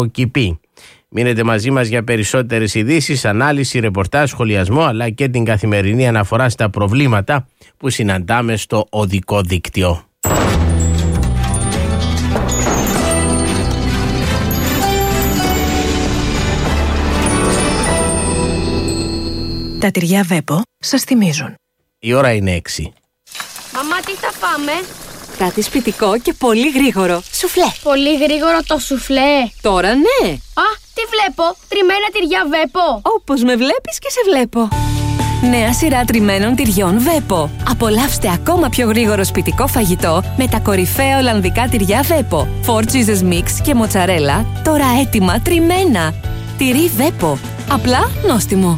Κηπή. Μείνετε μαζί μας για περισσότερες ειδήσεις, ανάλυση, ρεπορτάζ, σχολιασμό, αλλά και την καθημερινή αναφορά στα προβλήματα που συναντάμε στο οδικό δίκτυο. Τα τυριά Βέπο σας θυμίζουν. Η ώρα είναι 6. Μαμά, τι θα φάμε? Κάτι σπιτικό και πολύ γρήγορο. Σουφλέ. Πολύ γρήγορο το σουφλέ. Τώρα ναι. Α, τι βλέπω? Τριμμένα τυριά Βέπο. Όπως με βλέπεις και σε βλέπω. Νέα σειρά τριμμένων τυριών Βέπο. Απολαύστε ακόμα πιο γρήγορο σπιτικό φαγητό με τα κορυφαία ολλανδικά τυριά Βέπο. 4 cheeses mix και μοτσαρέλα, τώρα έτοιμα τριμμένα. Τυρί Βέπο. Απλά νόστιμο.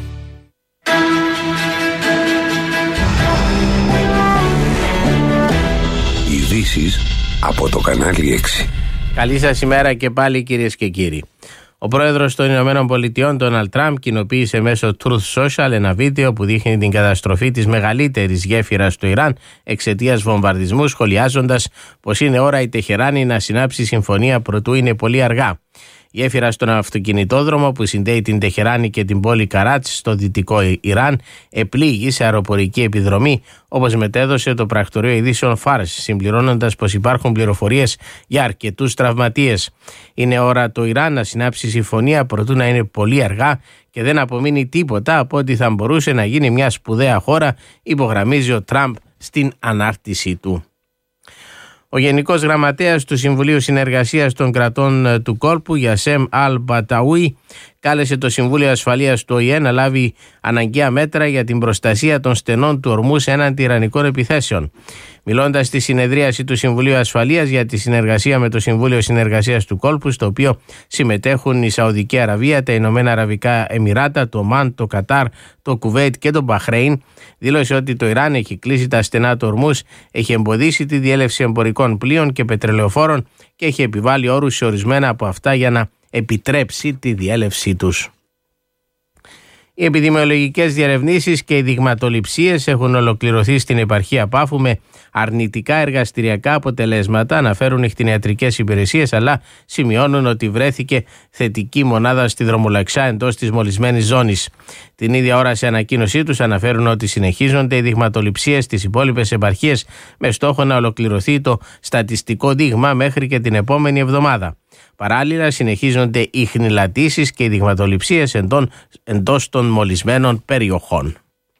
Ειδήσεις από το κανάλι 6. Καλή σας ημέρα και πάλι, κυρίες και κύριοι. Ο πρόεδρος των Ηνωμένων Πολιτειών, Ντόναλντ Τραμπ, κοινοποίησε μέσω Truth Social ένα βίντεο που δείχνει την καταστροφή της μεγαλύτερης γέφυρας στο Ιράν εξαιτίας βομβαρδισμού, σχολιάζοντας πως είναι ώρα η Τεχεράνη να συνάψει συμφωνία προτού είναι πολύ αργά. Η γέφυρα στον αυτοκινητόδρομο που συνδέει την Τεχεράνη και την πόλη Καράτς στο δυτικό Ιράν επλήγει σε αεροπορική επιδρομή, όπως μετέδωσε το πρακτορείο ειδήσεων Fars, συμπληρώνοντας πως υπάρχουν πληροφορίες για αρκετούς τραυματίες. Είναι ώρα το Ιράν να συνάψει συμφωνία προτού να είναι πολύ αργά και δεν απομείνει τίποτα από ότι θα μπορούσε να γίνει μια σπουδαία χώρα, υπογραμμίζει ο Τραμπ στην ανάρτησή του. Ο Γενικός Γραμματέας του Συμβουλίου Συνεργασίας των Κρατών του Κόλπου, Γιασέμ Αλ-Μπαταούι, κάλεσε το Συμβούλιο Ασφαλείας του ΟΗΕ να λάβει αναγκαία μέτρα για την προστασία των στενών του ορμούς έναντι ιρανικών επιθέσεων. Μιλώντας στη συνεδρίαση του Συμβουλίου Ασφαλείας για τη συνεργασία με το Συμβούλιο Συνεργασίας του Κόλπου, στο οποίο συμμετέχουν η Σαουδική Αραβία, τα Ηνωμένα Αραβικά Εμιράτα, το Ομάν, το Κατάρ, το Κουβέιτ και το Μπαχρέιν, δήλωσε ότι το Ιράν έχει κλείσει τα στενά του ορμούς, έχει εμποδίσει τη διέλευση εμπορικών πλοίων και πετρελαιοφόρων και έχει επιβάλει όρους σε ορισμένα από αυτά για να επιτρέψει τη διέλευσή τους. Οι επιδημιολογικές διερευνήσεις και οι δειγματοληψίες έχουν ολοκληρωθεί στην επαρχία Πάφου με αρνητικά εργαστηριακά αποτελέσματα, αναφέρουν οι κτηνιατρικές υπηρεσίες, αλλά σημειώνουν ότι βρέθηκε θετική μονάδα στη δρομολαξιά εντός της μολυσμένης ζώνης. Την ίδια ώρα, σε ανακοίνωσή τους, αναφέρουν ότι συνεχίζονται οι δειγματοληψίες στις υπόλοιπες επαρχίες με στόχο να ολοκληρωθεί το στατιστικό δείγμα μέχρι και την επόμενη εβδομάδα. Παράλληλα, συνεχίζονται οι χνηλατήσεις και οι δειγματοληψίες εντός των μολυσμένων περιοχών.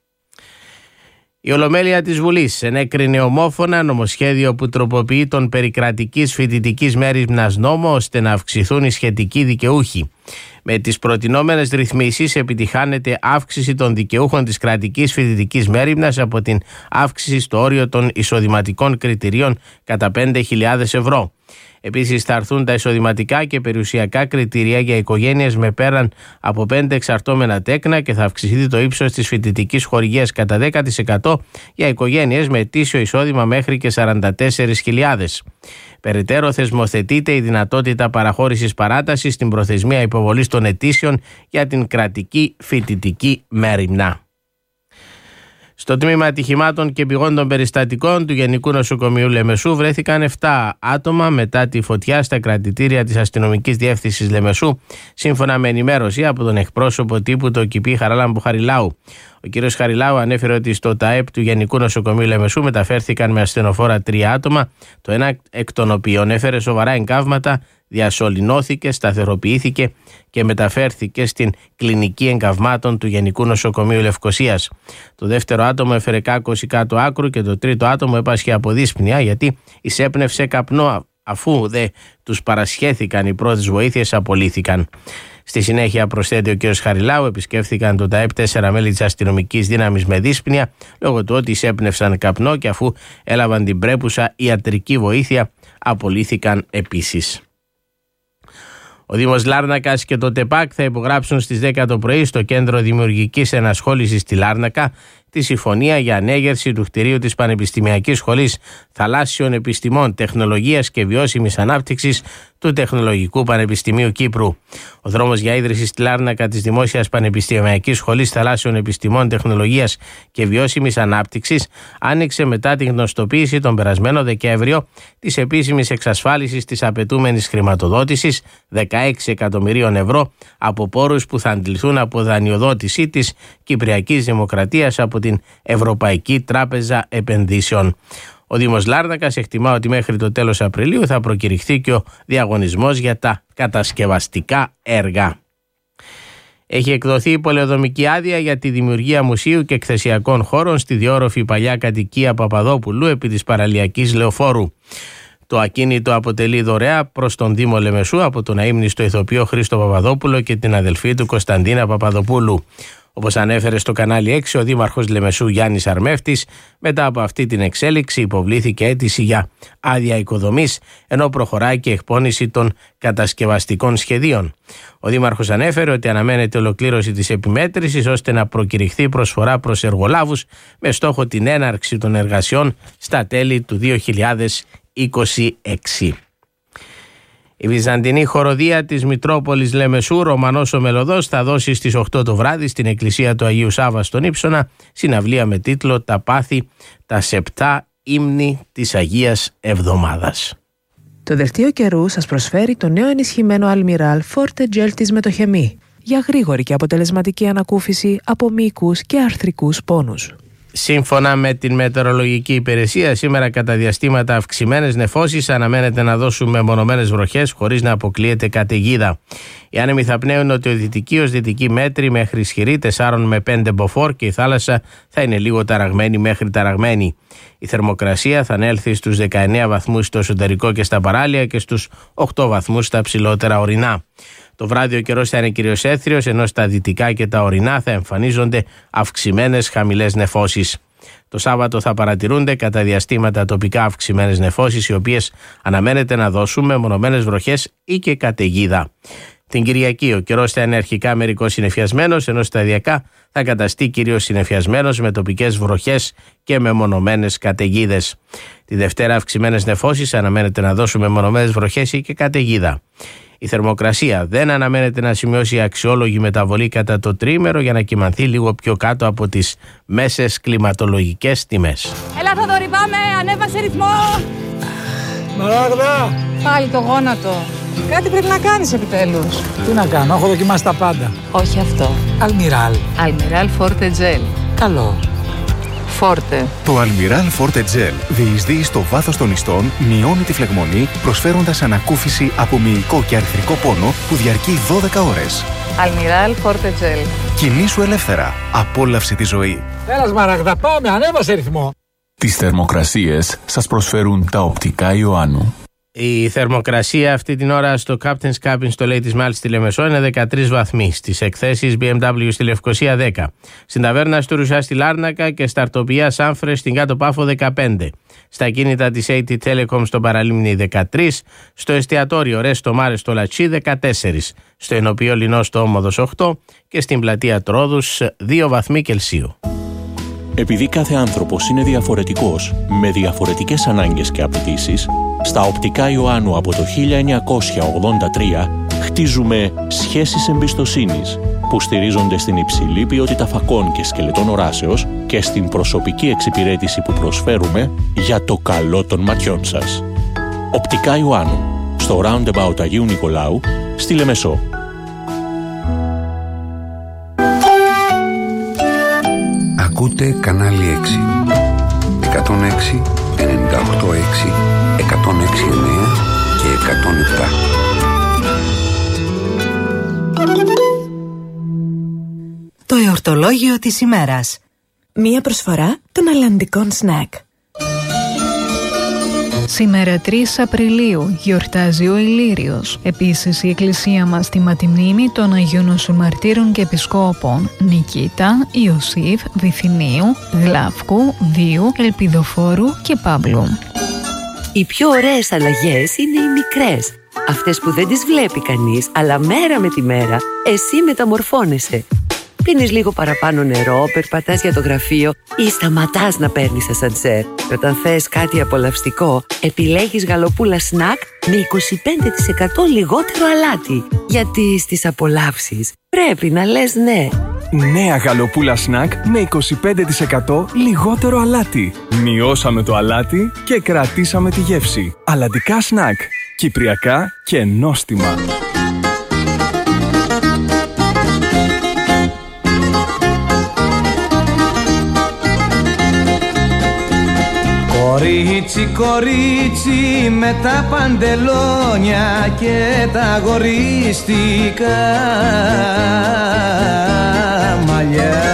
Η Ολομέλεια της Βουλής ενέκρινε ομόφωνα νομοσχέδιο που τροποποιεί τον περί κρατικής φοιτητικής μέριμνας νόμο ώστε να αυξηθούν οι σχετικοί δικαιούχοι. Με τις προτινόμενες ρυθμίσεις επιτυχάνεται αύξηση των δικαιούχων της κρατικής φοιτητικής μέριμνας από την αύξηση στο όριο των εισοδηματικών κριτηρίων κατά 5.000 ευρώ. Επίσης, θα έρθουν τα εισοδηματικά και περιουσιακά κριτήρια για οικογένειες με πέραν από 5 εξαρτώμενα τέκνα και θα αυξηθεί το ύψος της φοιτητικής χορηγίας κατά 10% για οικογένειες με ετήσιο εισόδημα μέχρι και 44.000. Περαιτέρω, θεσμοθετείται η δυνατότητα παραχώρησης παράτασης στην προθεσμία υποβολής των αιτήσεων για την κρατική φοιτητική μέριμνα. Στο τμήμα ατυχημάτων και πηγών περιστατικών του Γενικού Νοσοκομείου Λεμεσού βρέθηκαν 7 άτομα μετά τη φωτιά στα κρατητήρια της Αστυνομικής Διεύθυνσης Λεμεσού, σύμφωνα με ενημέρωση από τον εκπρόσωπο τύπου του ΚΙΠΗ Χαράλαμπου Χαριλάου. Ο κ. Χαριλάου ανέφερε ότι στο ΤΑΕΠ του Γενικού Νοσοκομείου Λεμεσού μεταφέρθηκαν με ασθενοφόρα 3 άτομα, το ένα εκ των οποίων έφερε σοβαρά εγκάβματα, διασωληνώθηκε, σταθεροποιήθηκε και μεταφέρθηκε στην κλινική εγκαυμάτων του Γενικού Νοσοκομείου Λευκωσίας. Το δεύτερο άτομο έφερε κάκωση κάτω άκρου και το τρίτο άτομο έπασχε από δύσπνοια γιατί εισέπνευσε καπνό, αφού δε τους παρασχέθηκαν οι πρώτες βοήθειες απολύθηκαν. Στη συνέχεια, προσθέτει ο κ. Χαριλάου, επισκέφθηκαν το ΤΑΕΠ 4 μέλη της αστυνομικής δύναμης με δύσπνοια λόγω του ότι εισέπνευσαν καπνό και αφού έλαβαν την πρέπουσα ιατρική βοήθεια απολύθηκαν επίσης. Ο Δήμος Λάρνακας και το ΤΕΠΑΚ θα υπογράψουν στις 10 το πρωί στο Κέντρο Δημιουργικής Ενασχόλησης στη Λάρνακα τη συμφωνία για ανέγερση του κτηρίου της Πανεπιστημιακής Σχολής Θαλάσσιων Επιστημών, Τεχνολογίας και Βιώσιμης Ανάπτυξης του Τεχνολογικού Πανεπιστημίου Κύπρου. Ο δρόμος για ίδρυση στη Λάρνακα της Δημόσιας Πανεπιστημιακής Σχολής Θαλάσσιων Επιστημών, Τεχνολογίας και Βιώσιμης Ανάπτυξης άνοιξε μετά την γνωστοποίηση τον περασμένο Δεκέμβριο της επίσημης εξασφάλισης της απαιτούμενης χρηματοδότησης 16 εκατομμυρίων ευρώ από πόρους που θα αντληθούν από δανειοδότηση της Κυπριακής Δημοκρατίας από την Ευρωπαϊκή Τράπεζα Επενδύσεων. Ο Δήμος Λάρνακας εκτιμά ότι μέχρι το τέλος Απριλίου θα προκηρυχθεί και ο διαγωνισμός για τα κατασκευαστικά έργα. Έχει εκδοθεί η πολεοδομική άδεια για τη δημιουργία μουσείου και εκθεσιακών χώρων στη διόρροφη παλιά κατοικία Παπαδόπουλου επί της παραλιακής Λεωφόρου. Το ακίνητο αποτελεί δωρεά προς τον Δήμο Λεμεσού από τον αείμνηστο ηθοποιό Χρήστο Παπαδόπουλο και την αδελφή του Κωνσταντίνα Παπαδοπούλου. Όπως ανέφερε στο κανάλι 6 ο Δήμαρχος Λεμεσού Γιάννης Αρμεύτης, μετά από αυτή την εξέλιξη υποβλήθηκε αίτηση για άδεια οικοδομής, ενώ προχωράει και εκπώνηση των κατασκευαστικών σχεδίων. Ο Δήμαρχος ανέφερε ότι αναμένεται ολοκλήρωση της επιμέτρησης ώστε να προκηρυχθεί προσφορά προς εργολάβους με στόχο την έναρξη των εργασιών στα τέλη του 2026. Η βυζαντινή χοροδία της Μητρόπολης Λεμεσού, Ρωμανός ο Μελωδός, θα δώσει στις 8 το βράδυ στην εκκλησία του Αγίου Σάββα στον Ύψωνα συναυλία με τίτλο «Τα πάθη, τα σεπτά ύμνη της Αγίας Εβδομάδας». Το δελτίο καιρού σας προσφέρει το νέο ενισχυμένο Almiral Forte Gel της Μετοχεμή για γρήγορη και αποτελεσματική ανακούφιση από μυϊκούς και αρθρικούς πόνους. Σύμφωνα με την Μετεωρολογική Υπηρεσία, σήμερα κατά διαστήματα αυξημένες νεφώσεις αναμένεται να δώσουν μεμονωμένες βροχές χωρίς να αποκλείεται καταιγίδα. Οι άνεμοι θα πνέουν νοτιοδυτική ως δυτική μέτρη μέχρι ισχυρή 4 με 5 μποφόρ και η θάλασσα θα είναι λίγο ταραγμένη μέχρι ταραγμένη. Η θερμοκρασία θα ανέλθει στους 19 βαθμούς στο εσωτερικό και στα παράλια και στους 8 βαθμούς στα ψηλότερα ορεινά. Το βράδυ ο καιρός θα είναι κυρίως έθριος, ενώ στα δυτικά και τα ορεινά θα εμφανίζονται αυξημένες χαμηλές νεφώσεις. Το Σάββατο θα παρατηρούνται κατά διαστήματα τοπικά αυξημένες νεφώσεις, οι οποίες αναμένεται να δώσουν μεμονωμένες βροχές ή και καταιγίδα. Την Κυριακή ο καιρός θα είναι αρχικά μερικώς συννεφιασμένος, ενώ σταδιακά θα καταστεί κυρίως συννεφιασμένος με τοπικές βροχές και μεμονωμένες καταιγίδες. Τη Δευτέρα αυξημένες νεφώσεις αναμένεται να δώσουν μεμονωμένες βροχές ή και καταιγίδα. Η θερμοκρασία δεν αναμένεται να σημειώσει αξιόλογη μεταβολή κατά το τρίμερο για να κυμανθεί λίγο πιο κάτω από τις μέσες κλιματολογικές τιμές. Έλα Θοδωρή, πάμε, ανέβασε ρυθμό. Μαράγδα! Πάλι το γόνατο. Κάτι πρέπει να κάνεις επιτέλους. Τι να κάνω, έχω δοκιμάσει τα πάντα. Όχι αυτό. Almiral. Almiral Forte Gel. Καλό. Forte. Το Almiral Forte Gel διεισδύει στο βάθος των ιστών, μειώνει τη φλεγμονή, προσφέροντας ανακούφιση από μυϊκό και αρθρικό πόνο που διαρκεί 12 ώρες. Almiral Forte Gel. Κινήσου ελεύθερα. Απόλαυσε τη ζωή. Έλα Μαράγδα, πάμε, ανέβασε ρυθμό. Τις θερμοκρασίες σας προσφέρουν τα οπτικά Ιωάννου. Η θερμοκρασία αυτή την ώρα στο Captain's Cabin στο Ladies Mall στη Λεμεσό είναι 13 βαθμοί. Στις εκθέσεις BMW στη Λευκοσία 10. Στην ταβέρνα του Ρουσιά στη Λάρνακα και στα αρτοπία Σάμφρε στην Κάτω Πάφο 15. Στα κίνητα της AT Telecom στο Παραλίμνη 13. Στο εστιατόριο Resto Mare στο Λατσί 14. Στο Ενοποιείο Λινό στο Όμοδος 8. Και στην πλατεία Τρόδους 2 βαθμοί Κελσίου. Επειδή κάθε άνθρωπος είναι διαφορετικός, με διαφορετικές ανάγκες και απαιτήσεις, στα οπτικά Ιωάννου από το 1983 χτίζουμε σχέσεις εμπιστοσύνης που στηρίζονται στην υψηλή ποιότητα φακών και σκελετών οράσεως και στην προσωπική εξυπηρέτηση που προσφέρουμε για το καλό των ματιών σας. Οπτικά Ιωάννου, στο Roundabout Αγίου Νικολάου, στη Λεμεσό. Ακούτε κανάλι 6. 106, 98,6, 106,9 και 107. Το εορτολόγιο της ημέρας. Μία προσφορά των αλλαντικών σνακ. Σήμερα 3 Απριλίου γιορτάζει ο Ηλύριος. Επίσης η εκκλησία μας τιμά μνήμη των Αγίων Νοσων Μαρτύρων και Επισκόπων Νικήτα, Ιωσήφ, Βυθινίου, Γλαύκου, Βίου, Ελπιδοφόρου και Παύλου. Οι πιο ωραίες αλλαγές είναι οι μικρές. Αυτές που δεν τις βλέπει κανείς, αλλά μέρα με τη μέρα εσύ μεταμορφώνεσαι. πίνεις λίγο παραπάνω νερό, περπατάς για το γραφείο ή σταματάς να παίρνεις ασανσέρ. Και όταν θες κάτι απολαυστικό, επιλέγεις γαλοπούλα σνακ με 25% λιγότερο αλάτι. Γιατί στις απολαύσεις πρέπει να λες ναι. Νέα γαλοπούλα σνακ με 25% λιγότερο αλάτι. Μειώσαμε το αλάτι και κρατήσαμε τη γεύση. Αλλαντικά σνακ. Κυπριακά και νόστιμα. Κορίτσι, κορίτσι με τα παντελόνια και τα αγορίστικα μαλλιά.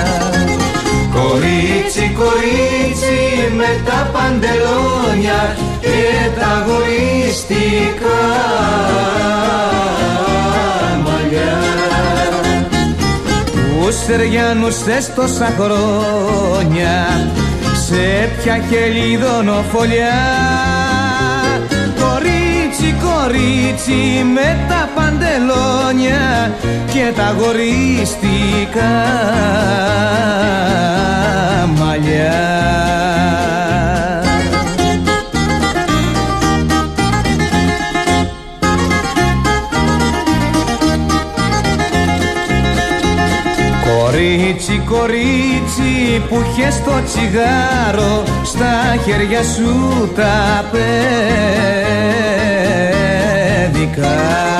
Κορίτσι, κορίτσι με τα παντελόνια και τα αγορίστικα μαλλιά. Τους Σεριανούς θες τόσα χρόνια, σε ποια χελιδονοφολιά. Κορίτσι, κορίτσι με τα παντελόνια και τα αγορίστικα μαλλιά. Κορίτσι, κορίτσι που είχες το τσιγάρο στα χέρια σου τα παιδικά.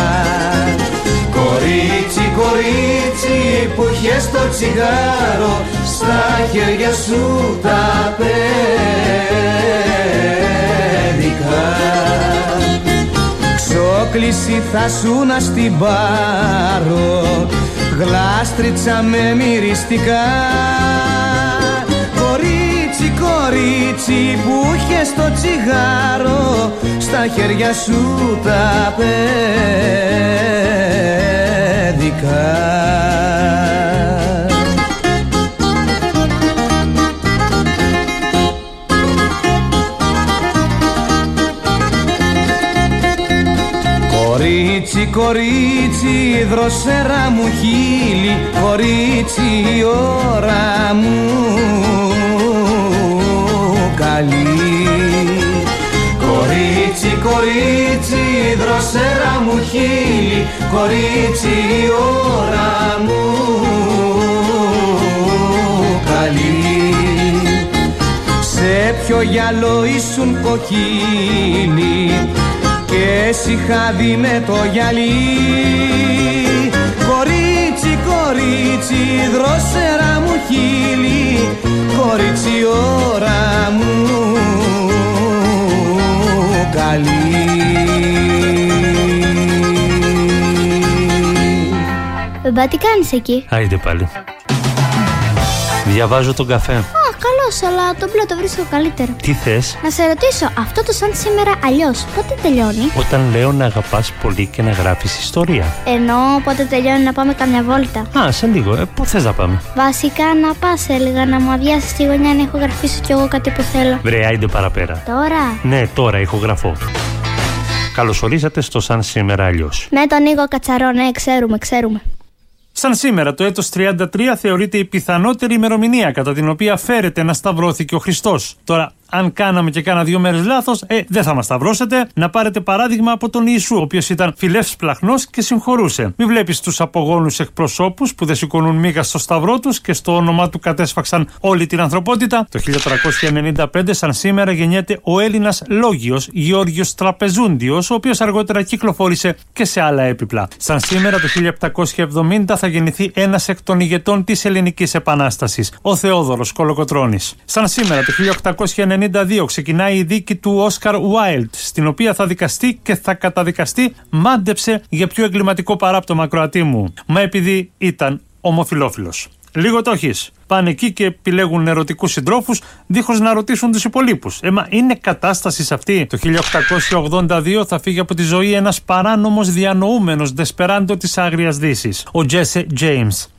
Κορίτσι, κορίτσι που είχες το τσιγάρο στα χέρια σου τα παιδικά. Ξόκληση θα σου να στην πάρω, γλάστριτσα με μυριστικά. Κορίτσι, κορίτσι που είχες το τσιγάρο στα χέρια σου τα παιδικά. Κορίτσι, κορίτσι, δροσερά μου χείλη, κορίτσι η ώρα μου καλή. Κορίτσι, κορίτσι, δροσερά μου χείλη, κορίτσι η ώρα μου καλή. Σε ποιο γυαλό ήσουν κοκκίνη και εσύ χάδι με το γυαλί. Κορίτσι, κορίτσι, δροσερά μου χείλη, κορίτσι ώρα μου καλή. Μπαμπά, τι κάνεις εκεί? Άιντε πάλι. Διαβάζω τον καφέ. Καλώς, αλλά το μπλε το βρίσκω καλύτερο. Τι θες? Να σε ρωτήσω, αυτό το σαν σήμερα αλλιώς, πότε τελειώνει? Όταν λέω να αγαπάς πολύ και να γράφεις ιστορία. Ενώ πότε τελειώνει να πάμε καμιά βόλτα? Α, σε λίγο. Πού θες να πάμε? Βασικά να πας, έλεγα, να μου αδειάσεις τη γωνιά να ηχογραφήσω κι εγώ κάτι που θέλω. Βρε, άιντε παραπέρα. Τώρα? Ναι, τώρα ηχογραφώ. Καλώς ορίσατε στο Σαν σήμερα αλλιώς. Με τον Νίκο Κατσαρό, ναι, ξέρουμε. Σαν σήμερα το έτος 33 θεωρείται η πιθανότερη ημερομηνία κατά την οποία φέρεται να σταυρώθηκε ο Χριστός. Τώρα, αν κάναμε και κάνα 2 μέρες λάθος, δεν θα μας σταυρώσετε. Να πάρετε παράδειγμα από τον Ιησού, ο οποίος ήταν φιλεύσπλαχνος και συγχωρούσε. Μην βλέπεις τους απογόνους εκπροσώπους που δεν σηκώνουν μίγα στο σταυρό τους και στο όνομά του κατέσφαξαν όλη την ανθρωπότητα. Το 1395, σαν σήμερα, γεννιέται ο Έλληνας λόγιος Γεώργιος Τραπεζούντιος, ο οποίος αργότερα κυκλοφόρησε και σε άλλα έπιπλα. Σαν σήμερα, το 1770, θα γεννηθεί ένας εκ των ηγετών της Ελληνικής Επανάστασης, ο Θεόδωρος Κολοκοτρώνης. Σαν σήμερα, το 1892, ξεκινάει η δίκη του Όσκαρ Wilde, στην οποία θα δικαστεί και θα καταδικαστεί, μάντεψε, για πιο εγκληματικό παράπτωμα, ακροατή μου, μα επειδή ήταν ομοφυλόφιλος. Λίγο το έχεις. Πάνε εκεί και επιλέγουν ερωτικούς συντρόφους δίχως να ρωτήσουν τους υπολείπους. Μα είναι κατάσταση σε αυτή? Το 1882 θα φύγει από τη ζωή ένας παράνομος διανοούμενος δεσπεράντο της Άγριας Δύσης, ο Τζέσε Τζέιμς.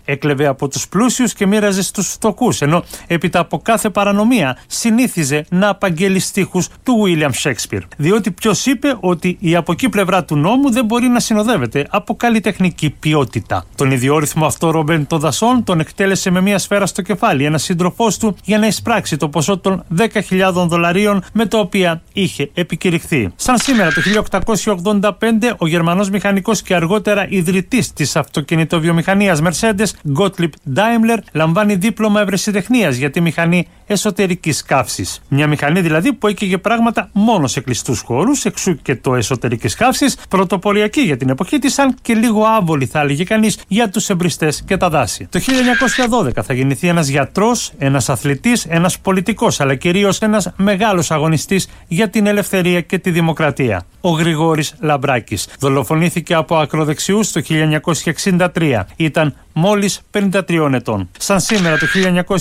Έκλεβε από τους πλούσιους και μοίραζε στους φτωχούς, ενώ έπειτα από κάθε παρανομία συνήθιζε να απαγγέλει στίχους του William Shakespeare. Διότι ποιος είπε ότι η από εκεί πλευρά του νόμου δεν μπορεί να συνοδεύεται από καλλιτεχνική ποιότητα. Τον ιδιόρυθμο αυτό Ρομπέν των Δασών τον εκτέλεσε με μια σφαίρα στο κεφάλι ένας σύντροφός του για να εισπράξει το ποσό των $10.000 με τα οποία είχε επικηρυχθεί. Σαν σήμερα το 1885 ο Γερμανός μηχανικός και αργότερα ιδρυτής της αυτοκινητοβιομηχανίας Mercedes, Gottlieb Daimler, λαμβάνει δίπλωμα ευρεσιτεχνίας για τη μηχανή εσωτερικής καύσης. Μια μηχανή δηλαδή που έκαιγε πράγματα μόνο σε κλειστούς χώρους, εξού και το εσωτερικής καύσης, πρωτοποριακή για την εποχή της, αν και λίγο άβολη θα έλεγε κανείς για τους εμπριστές και τα δάση. Το 1912 θα γεννηθεί ένας γιατρός, ένας αθλητής, ένας πολιτικός, αλλά κυρίως ένας μεγάλος αγωνιστής για την ελευθερία και τη δημοκρατία. Ο Γρηγόρης Λαμπράκης δολοφονήθηκε από ακροδεξιούς το 1963. Ήταν μόλις 53 ετών. Σαν σήμερα το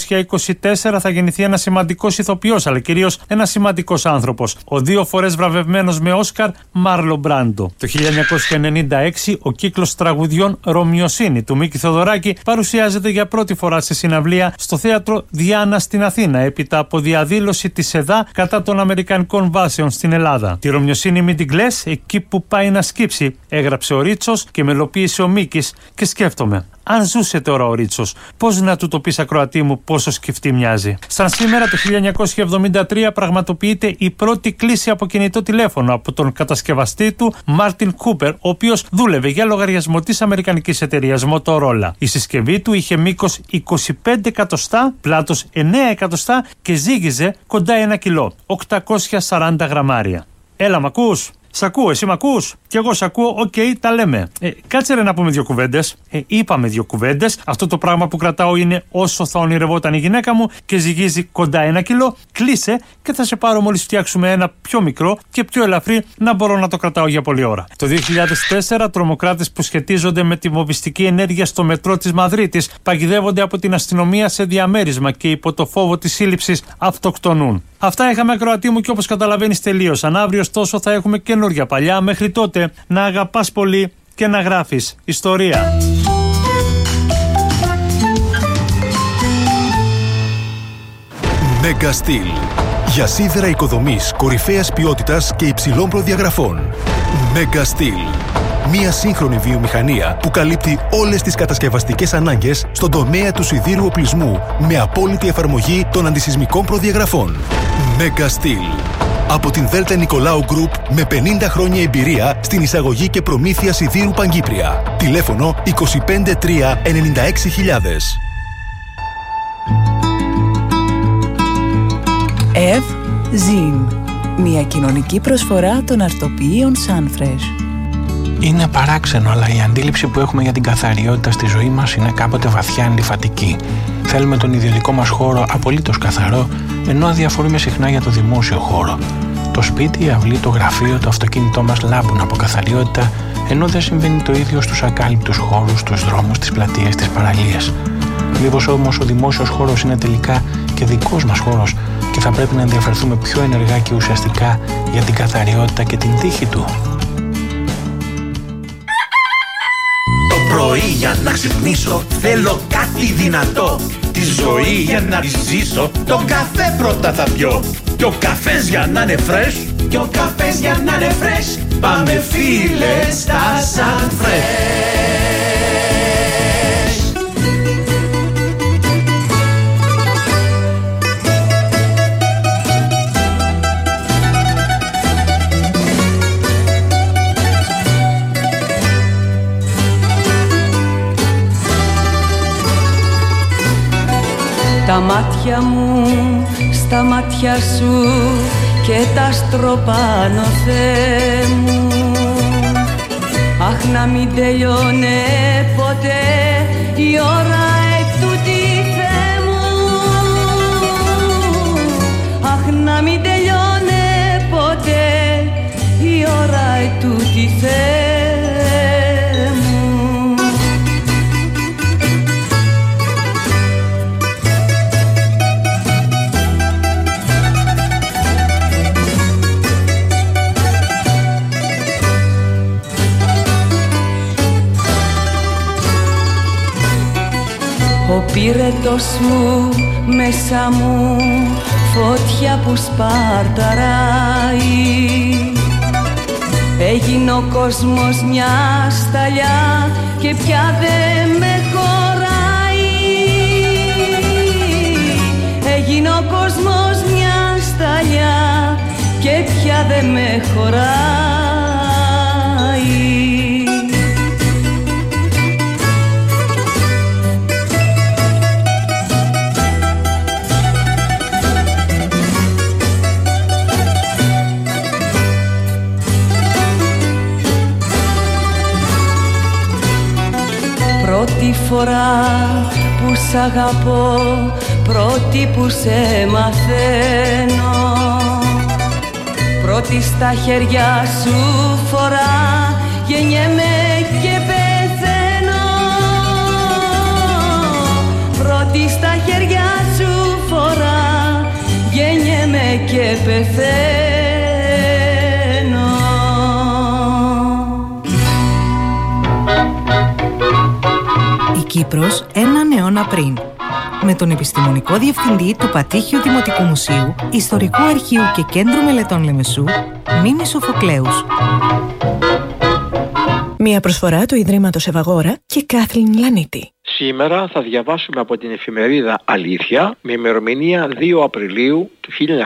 1924 θα γεννηθεί ένας σημαντικός ηθοποιός, αλλά κυρίως ένας σημαντικός άνθρωπος. Ο 2 φορές βραβευμένος με Όσκαρ Μάρλον Μπράντο. Το 1996 ο κύκλος τραγουδιών Ρωμιοσύνη του Μίκη Θεοδωράκη παρουσιάζεται για πρώτη φορά σε συναυλία στο θέατρο Διάνα στην Αθήνα, έπειτα από διαδήλωση της ΕΔΑ κατά των αμερικανικών βάσεων στην Ελλάδα. Τη Ρωμιοσύνη μην την κλαις, εκεί που πάει να σκύψει, έγραψε ο Ρίτσος και μελοποίησε ο Μίκης, και σκέφτομαι, αν ζούσε τώρα ο Ρίτσος, πώς να του το πεις, ακροατή μου, πόσο σκεφτή μοιάζει. Σαν σήμερα το 1973 πραγματοποιείται η πρώτη κλήση από κινητό τηλέφωνο από τον κατασκευαστή του Μάρτιν Κούπερ, ο οποίος δούλευε για λογαριασμό της αμερικανικής εταιρείας Motorola. Η συσκευή του είχε μήκος 25 εκατοστά, πλάτος 9 εκατοστά και ζύγιζε κοντά 1 κιλό, 840 γραμμάρια. Έλα, μ' ακούς? Σ' ακούω, εσύ μ' ακούς? Κι εγώ σ' ακούω, οκ, τα λέμε. Κάτσε ρε να πούμε 2 κουβέντες. Είπαμε 2 κουβέντες. Αυτό το πράγμα που κρατάω είναι όσο θα ονειρευόταν η γυναίκα μου και ζυγίζει κοντά 1 κιλό. Κλείσε και θα σε πάρω μόλις φτιάξουμε ένα πιο μικρό και πιο ελαφρύ να μπορώ να το κρατάω για πολλή ώρα. Το 2004 τρομοκράτες που σχετίζονται με τη βομβιστική ενέργεια στο μετρό της Μαδρίτης παγιδεύονται από την αστυνομία σε διαμέρισμα και υπό το φόβο της σύλληψης αυτοκτονούν. Αυτά είχαμε, ακροατή μου, και όπως καταλαβαίνεις τελείωσαν. Αύριο ωστόσο θα έχουμε καινούργια παλιά. Μέχρι τότε να αγαπάς πολύ και να γράφεις ιστορία. Mega Steel. Για σίδερα οικοδομής κορυφαίας ποιότητας και υψηλών προδιαγραφών. Mega Steel. Μια σύγχρονη βιομηχανία που καλύπτει όλες τις κατασκευαστικές ανάγκες στον τομέα του σιδήρου οπλισμού με απόλυτη εφαρμογή των αντισυσμικών προδιαγραφών. Mega Steel. Από την Δέλτα Νικολάου Group με 50 χρόνια εμπειρία στην εισαγωγή και προμήθεια σιδήρου Παγκύπρια. Τηλέφωνο 25 3 96 000. ΕΒ Ζιν. Μια κοινωνική προσφορά των αρτοποιείων Sunfresh. Είναι παράξενο, αλλά η αντίληψη που έχουμε για την καθαριότητα στη ζωή μας είναι κάποτε βαθιά αντιφατική. Θέλουμε τον ιδιωτικό μας χώρο απολύτως καθαρό, ενώ αδιαφορούμε συχνά για το δημόσιο χώρο. Το σπίτι, η αυλή, το γραφείο, το αυτοκίνητό μας λάμπουν από καθαριότητα, ενώ δεν συμβαίνει το ίδιο στους ακάλυπτους χώρους, στους δρόμους, τις πλατείες, τις παραλίες. Μήπως όμως ο δημόσιος χώρος είναι τελικά και δικός μας χώρος και θα πρέπει να ενδιαφερθούμε πιο ενεργά και ουσιαστικά για την καθαριότητα και την τύχη του? Το πρωί για να ξυπνήσω θέλω κάτι δυνατό. Τη ζωή για να τη ζήσω τον καφέ πρώτα θα πιω. Και ο καφές για να είναι fresh, και ο καφές για να είναι fresh, πάμε φίλε στα Sunfresh. Τα μάτια μου στα μάτια σου και τα στροπάνω, Θεέ μου. Αχ, να μην τελειώνε ποτέ η ώρα ετούτη, Θεέ μου. Αχ, να μην τελειώνε ποτέ η ώρα ετούτη, Θεέ μου. Ο πυρετός μου μέσα μου φωτιά που σπαρταράει. Έγινε ο κόσμος μια σταλιά και πια δεν με χωράει. Έγινε ο κόσμος μια σταλιά και πια δεν με χωράει. Πρώτη φορά που σ' αγαπώ, πρώτη που σε μαθαίνω, πρώτη στα χέρια σου φορά, γεννιέμαι και πεθαίνω. Πρώτη στα χέρια σου φορά, γεννιέμαι και πεθαίνω. Η Κύπρος έναν αιώνα πριν. Με τον επιστημονικό διευθυντή του Πατήχιου Δημοτικού Μουσείου, Ιστορικού Αρχείου και Κέντρου Μελετών Λεμεσού, Μίμη Σοφοκλέους. Μια προσφορά του Ιδρύματος Ευαγόρα και Κάθλιν Λανίτη. Σήμερα θα διαβάσουμε από την εφημερίδα Αλήθεια με ημερομηνία 2 Απριλίου του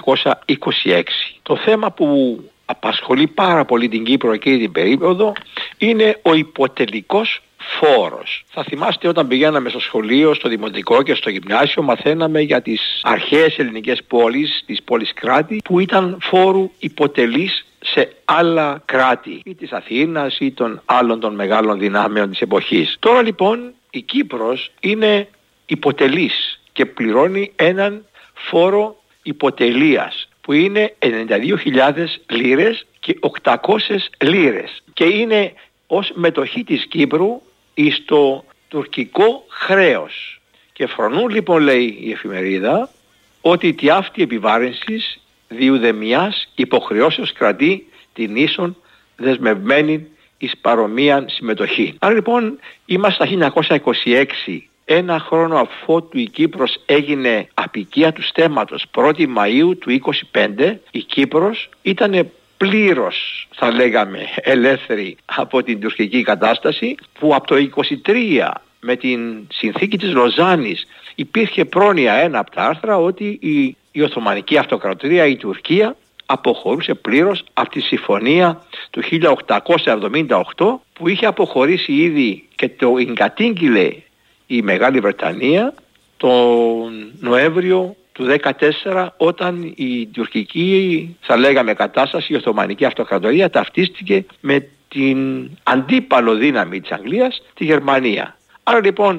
1926. Το θέμα που απασχολεί πάρα πολύ την Κύπρο εκείνη την περίοδο είναι ο υποτελικός φόρος. Θα θυμάστε όταν πηγαίναμε στο σχολείο, στο δημοτικό και στο γυμνάσιο, μαθαίναμε για τις αρχαίες ελληνικές πόλεις, τις πόλεις κράτη, που ήταν φόρου υποτελής σε άλλα κράτη, ή της Αθήνας ή των άλλων των μεγάλων δυνάμεων της εποχής. Τώρα λοιπόν η Κύπρος είναι υποτελής και πληρώνει έναν φόρο υποτελείας που είναι 92.000 λίρες και 800 λίρες και είναι ως μετοχή της Κύπρου στο τουρκικό χρέος. Και φρονούν λοιπόν, λέει η εφημερίδα, ότι τη αυτή επιβάρυνσης διουδεμιάς υποχρεώσεως κρατεί την ίσον δεσμευμένη εις παρομοίαν συμμετοχή. Άρα λοιπόν είμαστε στα 1926, ένα χρόνο αφότου η Κύπρος έγινε απικία του στέμματος 1η Μαΐου του 25, η Κύπρος ήταν πλήρως, θα λέγαμε, ελεύθερη από την τουρκική κατάσταση, που από το 23 με την συνθήκη της Λοζάνης υπήρχε πρόνοια, ένα από τα άρθρα, ότι η Οθωμανική Αυτοκρατορία, η Τουρκία, αποχωρούσε πλήρως από τη συμφωνία του 1878 που είχε αποχωρήσει ήδη και το εγκατήγγειλε η Μεγάλη Βρετανία τον Νοέμβριο του 2014, όταν η τουρκική, θα λέγαμε, κατάσταση, η Οθωμανική Αυτοκρατορία ταυτίστηκε με την αντίπαλο δύναμη της Αγγλίας, τη Γερμανία. Άρα λοιπόν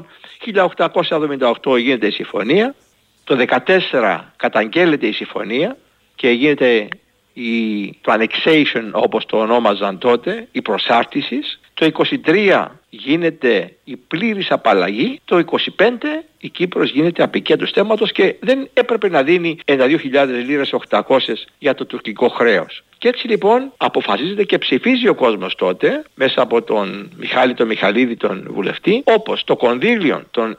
1878 γίνεται η συμφωνία, το 2014 καταγγέλλεται η συμφωνία και γίνεται το annexation, όπως το ονόμαζαν τότε, η προσάρτηση. Το 23 γίνεται η πλήρης απαλλαγή. Το 25 η Κύπρος γίνεται απικία του στέμματος και δεν έπρεπε να δίνει 92.000 λίρες 800 για το τουρκικό χρέος. Και έτσι λοιπόν αποφασίζεται και ψηφίζει ο κόσμος τότε, μέσα από τον Μιχάλη τον Μιχαλίδη, τον βουλευτή, όπως το κονδύλιο των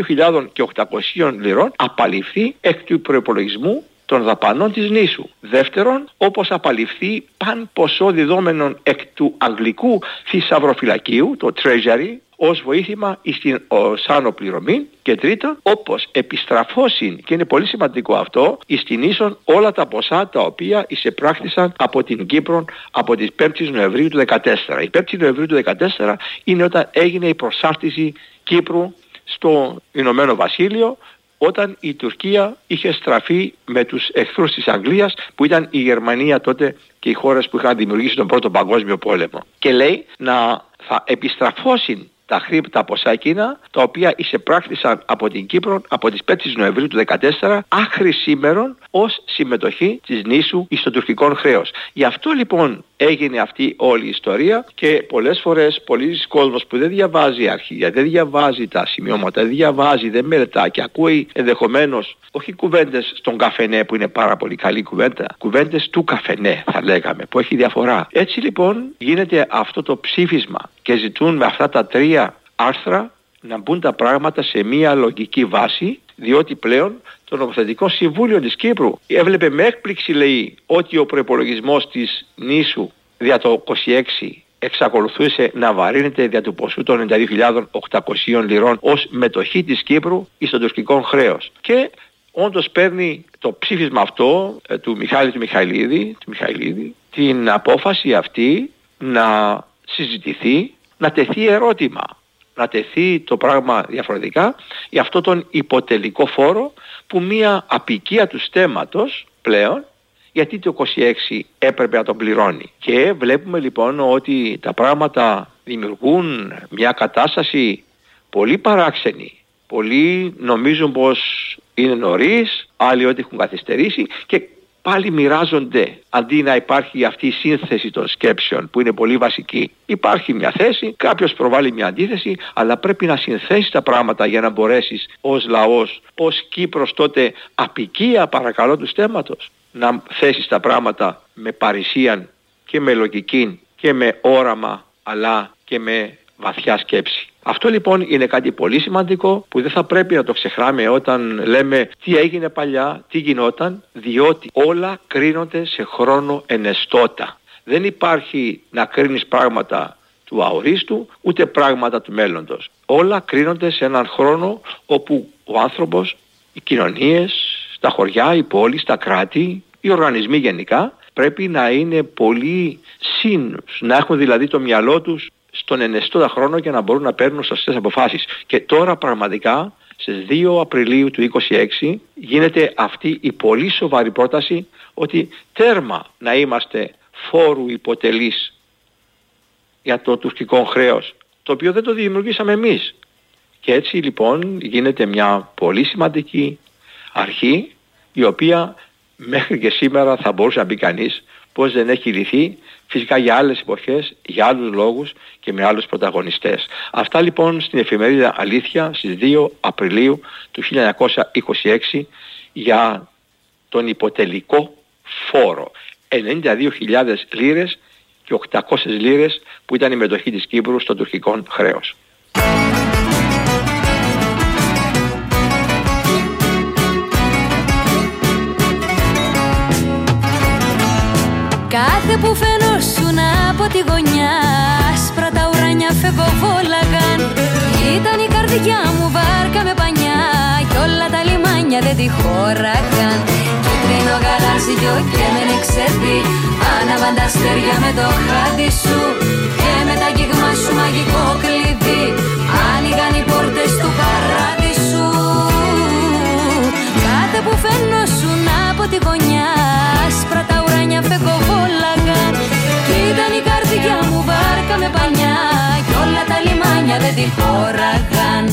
92.800 λιρών απαλληφθεί εκ του προϋπολογισμού των δαπανών της νήσου. Δεύτερον, όπως απαλληφθεί παν ποσό διδόμενων εκ του αγγλικού θησαυροφυλακίου, το Treasury, ως βοήθημα στην σάνο πληρωμή. Και τρίτον, όπως επιστραφώσιν, και είναι πολύ σημαντικό αυτό, στην ίσον όλα τα ποσά τα οποία εισεπράχθησαν από την Κύπρο από τις 5 Νοεμβρίου του 2014. Η 5η Νοεμβρίου του 2014 είναι όταν έγινε η προσάρτηση Κύπρου στο Ηνωμένο Βασίλειο, όταν η Τουρκία είχε στραφεί με τους εχθρούς της Αγγλίας, που ήταν η Γερμανία τότε και οι χώρες που είχαν δημιουργήσει τον Πρώτο Παγκόσμιο Πόλεμο. Και λέει να θα επιστραφώσουν τα ποσά εκείνα, τα οποία εισεπράχθησαν από την Κύπρο από τις 5 Νοεμβρίου του 2014 άχρη σήμερον ως συμμετοχή της νήσου στο τουρκικό χρέος. Γι' αυτό λοιπόν έγινε αυτή όλη η ιστορία και πολλές φορές πολλοί κόσμος που δεν διαβάζει αρχεία, δεν διαβάζει τα σημειώματα, δεν διαβάζει, δεν μελετά και ακούει ενδεχομένως όχι κουβέντες στον καφενέ που είναι πάρα πολύ καλή κουβέντα, κουβέντες του καφενέ θα λέγαμε, που έχει διαφορά. Έτσι λοιπόν γίνεται αυτό το ψήφισμα και ζητούν με αυτά τα τρία άρθρα να μπουν τα πράγματα σε μια λογική βάση, διότι πλέον το νομοθετικό συμβούλιο της Κύπρου έβλεπε με έκπληξη, λέει, ότι ο προϋπολογισμός της νήσου δια το 26 εξακολουθούσε να βαρύνεται δια του ποσού των 92.800 λιρών ως μετοχή της Κύπρου εις το τουρκικό χρέος. Και όντως παίρνει το ψήφισμα αυτό του Μιχαηλίδη την απόφαση αυτή να συζητηθεί, να τεθεί ερώτημα, να τεθεί το πράγμα διαφορετικά για αυτό τον υποτελικό φόρο που μια απικία του στέμματος πλέον, γιατί το 26 έπρεπε να τον πληρώνει. Και βλέπουμε λοιπόν ότι τα πράγματα δημιουργούν μια κατάσταση πολύ παράξενη. Πολλοί νομίζουν πως είναι νωρίς, άλλοι ότι έχουν καθυστερήσει και πάλι μοιράζονται, αντί να υπάρχει αυτή η σύνθεση των σκέψεων που είναι πολύ βασική. Υπάρχει μια θέση, κάποιος προβάλλει μια αντίθεση, αλλά πρέπει να συνθέσεις τα πράγματα για να μπορέσεις ως λαός, ως Κύπρος τότε απικία παρακαλώ του στέμματος, να θέσεις τα πράγματα με παρησίαν και με λογική και με όραμα, αλλά και με βαθιά σκέψη. Αυτό λοιπόν είναι κάτι πολύ σημαντικό που δεν θα πρέπει να το ξεχνάμε όταν λέμε τι έγινε παλιά, τι γινόταν, διότι όλα κρίνονται σε χρόνο ενεστώτα. Δεν υπάρχει να κρίνεις πράγματα του αορίστου ούτε πράγματα του μέλλοντος. Όλα κρίνονται σε έναν χρόνο όπου ο άνθρωπος, οι κοινωνίες, τα χωριά, οι πόλεις, τα κράτη, οι οργανισμοί γενικά πρέπει να είναι πολύ σύνους, να έχουν δηλαδή το μυαλό τους στον ενεστώτα χρόνο για να μπορούν να παίρνουν σωστές αποφάσεις. Και τώρα πραγματικά στις 2 Απριλίου του 2026 γίνεται αυτή η πολύ σοβαρή πρόταση ότι τέρμα να είμαστε φόρου υποτελείς για το τουρκικό χρέος, το οποίο δεν το δημιουργήσαμε εμείς. Και έτσι λοιπόν γίνεται μια πολύ σημαντική αρχή, η οποία μέχρι και σήμερα θα μπορούσε να πει κανείς πως δεν έχει λυθεί, φυσικά για άλλες εποχές, για άλλους λόγους και με άλλους πρωταγωνιστές. Αυτά λοιπόν στην εφημερίδα Αλήθεια στις 2 Απριλίου του 1926 για τον υποτελικό φόρο. 92.000 λίρες και 800 λίρες που ήταν η μετοχή της Κύπρου στο τουρκικό χρέος. Κάθε που φαινόσουν από τη γωνιά, άσπρα τα ουράνια φεγγοβόλαγαν. Ήταν η καρδιά μου βάρκα με πανιά κι όλα τα λιμάνια δεν τη χώραγαν. Κίτρινο γαλάζιο και με νεξέδι, άναβαν τα αστέρια με το χάδι σου και με τα αγγίγμα σου μαγικό κλειδί άνοιγαν οι πόρτες του παράδεισου. Κάθε που φαινόσουν από τη γωνιά, άσπρα τα ουράνια φεγγοβόλαγαν. Κι ήταν η καρδιά μου βάρκα με πανιά κι όλα τα λιμάνια δεν τη χώραγαν.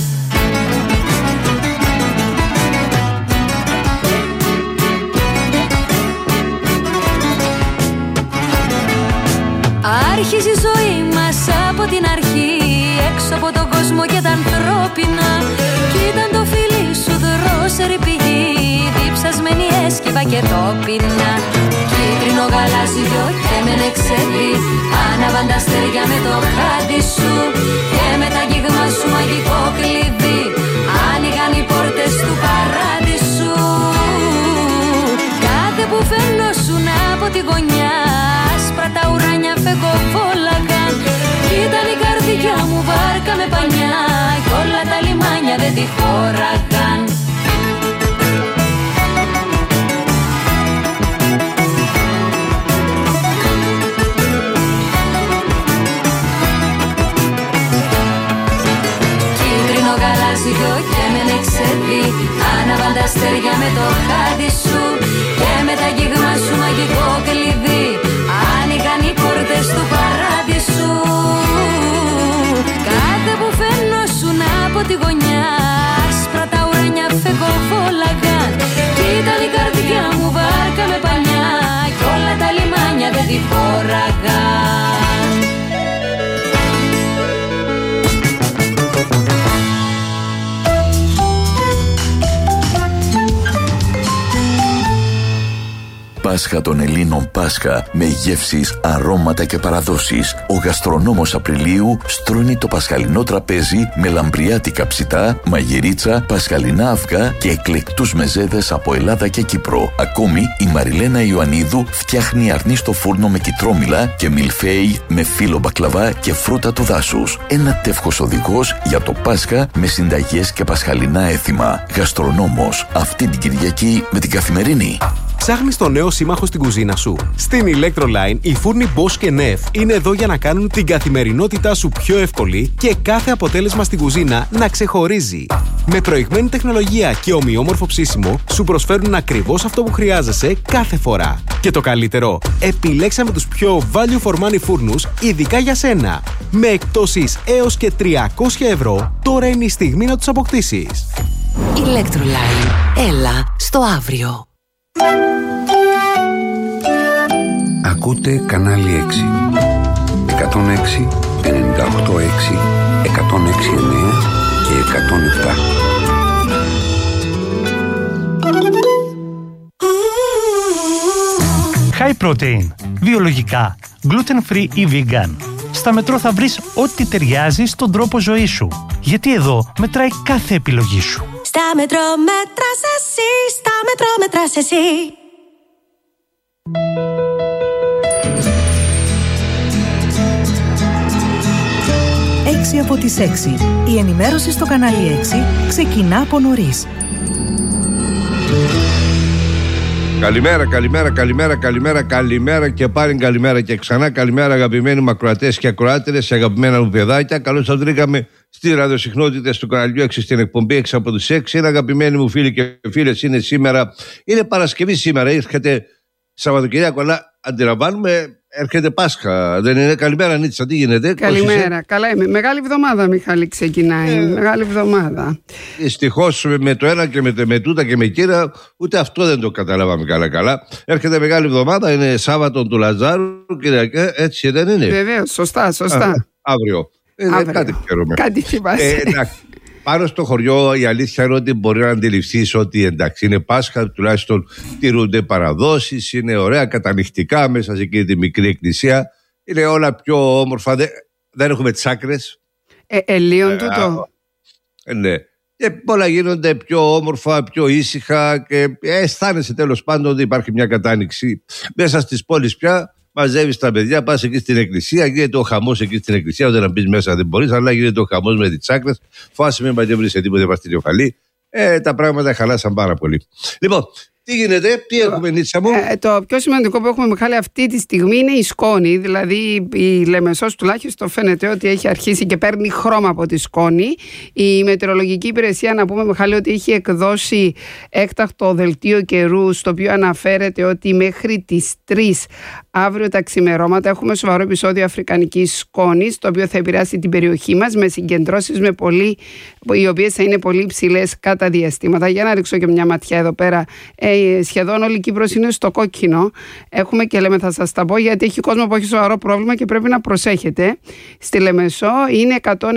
Άρχισε η ζωή μας από την αρχή, έξω από τον κόσμο και τα ανθρώπινα. Κι ήταν το φίλι σου δρόσερη πηγή, διψασμένη έσκυβα και τόπινα. Κίτρινο γαλάζιο και με νεξέδι, άναβαν τα αστέρια με το χάδι σου και με τα αγγίγμα σου μαγικό κλειδί άνοιγαν οι πόρτες του παράδεισου. Κάθε που φαινόσουν από τη γωνιά, άσπρα τα ουράνια φεγγοβόλαγαν. Κι ήταν η καρδιά μου βάρκα με πανιά κι όλα τα λιμάνια δεν τη χώραγαν. Κίτρινο γαλάζιο και με νεξέδι, άναβαν τα αστέρια με το χάδι σου και με τα αγγίγμα σου μαγικό κλειδί άνοιγαν οι πόρτες του παράδεισου. Κάθε που φαινόσουν από τη γωνιά, άσπρα τα ουράνια φεγγοβόλαγαν. Κι ήταν η καρδιά μου βάρκα με πανιά κι όλα τα λιμάνια δεν τη χώραγαν. Πάσχα των Ελλήνων Πάσχα με γεύσεις, αρώματα και παραδόσεις. Ο γαστρονόμος Απριλίου στρώνει το πασχαλινό τραπέζι με λαμπριάτικα ψητά, μαγειρίτσα, πασχαλινά αυγά και εκλεκτούς μεζέδες από Ελλάδα και Κύπρο. Ακόμη, η Μαριλένα Ιωαννίδου φτιάχνει αρνί στο φούρνο με κιτρόμυλα και μιλφέι με φύλλο μπακλαβά και φρούτα του δάσους. Ένα τεύχος οδηγός για το Πάσχα με συνταγές και πασχαλινά έθιμα. Γαστρονόμος, αυτή την Κυριακή με την Καθημερινή. Ψάχνεις το νέο σύμμαχο στην κουζίνα σου? Στην Electroline, οι φούρνοι Bosch και Nef είναι εδώ για να κάνουν την καθημερινότητά σου πιο εύκολη και κάθε αποτέλεσμα στην κουζίνα να ξεχωρίζει. Με προηγμένη τεχνολογία και ομοιόμορφο ψήσιμο, σου προσφέρουν ακριβώς αυτό που χρειάζεσαι κάθε φορά. Και το καλύτερο, επιλέξαμε τους πιο value for money φούρνους ειδικά για σένα. Με εκπτώσεις έως και 300 ευρώ, τώρα είναι η στιγμή να τους αποκτήσεις. Electroline. Έλα στο αύριο. Ακούτε κανάλι 6. 106, 98,6, 106,9 και 107. High protein, βιολογικά, gluten free ή vegan. Στα Μετρό θα βρεις ό,τι ταιριάζει στον τρόπο ζωής σου. Γιατί εδώ μετράει κάθε επιλογή σου. Στα Μετρό μέτρας εσύ, στα Μετρό μέτρας εσύ. 6 από τις 6. Η ενημέρωση στο κανάλι 6 ξεκινά από νωρίς. Καλημέρα και πάλι καλημέρα και ξανά. Καλημέρα αγαπημένοι μου ακροατές και ακροάτερες, αγαπημένα μου παιδάκια. Καλώς σας βρήκαμε στις ραδιοσυχνότητες του καναλιού 6 στην εκπομπή 6 από τους 6. Είναι αγαπημένοι μου φίλοι και φίλες, είναι Παρασκευή σήμερα, έρχεται Σαββατοκυριακό, αλλά αντιλαμβάνουμε έρχεται Πάσχα. Δεν είναι? Καλημέρα Νίτσα, τι γίνεται? Καλημέρα, καλά είμαι. Μεγάλη εβδομάδα, Μιχάλη, ξεκινάει. Μεγάλη εβδομάδα. Δυστυχώς με το ένα και με τούτα και με κύρα, ούτε αυτό δεν το καταλάβαμε καλά. Έρχεται μεγάλη εβδομάδα, είναι Σάββατο του Λαζάρου, Κυριακή, έτσι δεν είναι? Βεβαίως, σωστά. Αύριο. Κάτι ξέρουμε. Κάτι θυμάσαι. Πάνω στο χωριό η αλήθεια είναι ότι μπορεί να αντιληφθείς ότι εντάξει είναι Πάσχα, τουλάχιστον τηρούνται παραδόσεις, είναι ωραία κατανυχτικά μέσα σε εκείνη τη μικρή εκκλησία, είναι όλα πιο όμορφα, δεν έχουμε τσάκρες. Ελίον τούτο. Ναι. Και όλα γίνονται πιο όμορφα, πιο ήσυχα και αισθάνεσαι τέλος πάντων ότι υπάρχει μια κατάνοιξη. Μέσα στις πόλεις πια μαζεύεις τα παιδιά, πας εκεί στην εκκλησία, γίνεται ο χαμός εκεί στην εκκλησία. Όταν να μπεις μέσα δεν μπορείς, αλλά γίνεται ο χαμός με τις τσάκρες. Φάσαι μην πατεύεις σε τίποτε παστηριοφαλή. Τα πράγματα χαλάσαν πάρα πολύ. Λοιπόν, τι γίνεται, τι έχουμε Νίτσα μου? Το πιο σημαντικό που έχουμε, Μιχάλη, αυτή τη στιγμή είναι η σκόνη. Δηλαδή η Λεμεσός τουλάχιστον φαίνεται ότι έχει αρχίσει και παίρνει χρώμα από τη σκόνη. Η μετεωρολογική υπηρεσία, να πούμε, Μιχάλη, ότι έχει εκδώσει έκτακτο δελτίο καιρού, στο οποίο αναφέρεται ότι μέχρι τις 3 αύριο τα ξημερώματα έχουμε σοβαρό επεισόδιο αφρικανικής σκόνης, το οποίο θα επηρεάσει την περιοχή μας με συγκεντρώσεις οι οποίες θα είναι πολύ υψηλές κατά διαστήματα. Για να ρίξω και μια ματιά εδώ πέρα. Σχεδόν όλη η Κύπρος είναι στο κόκκινο. Έχουμε και λέμε, θα σας τα πω, γιατί έχει κόσμο που έχει σοβαρό πρόβλημα και πρέπει να προσέχετε. Στη Λεμεσό είναι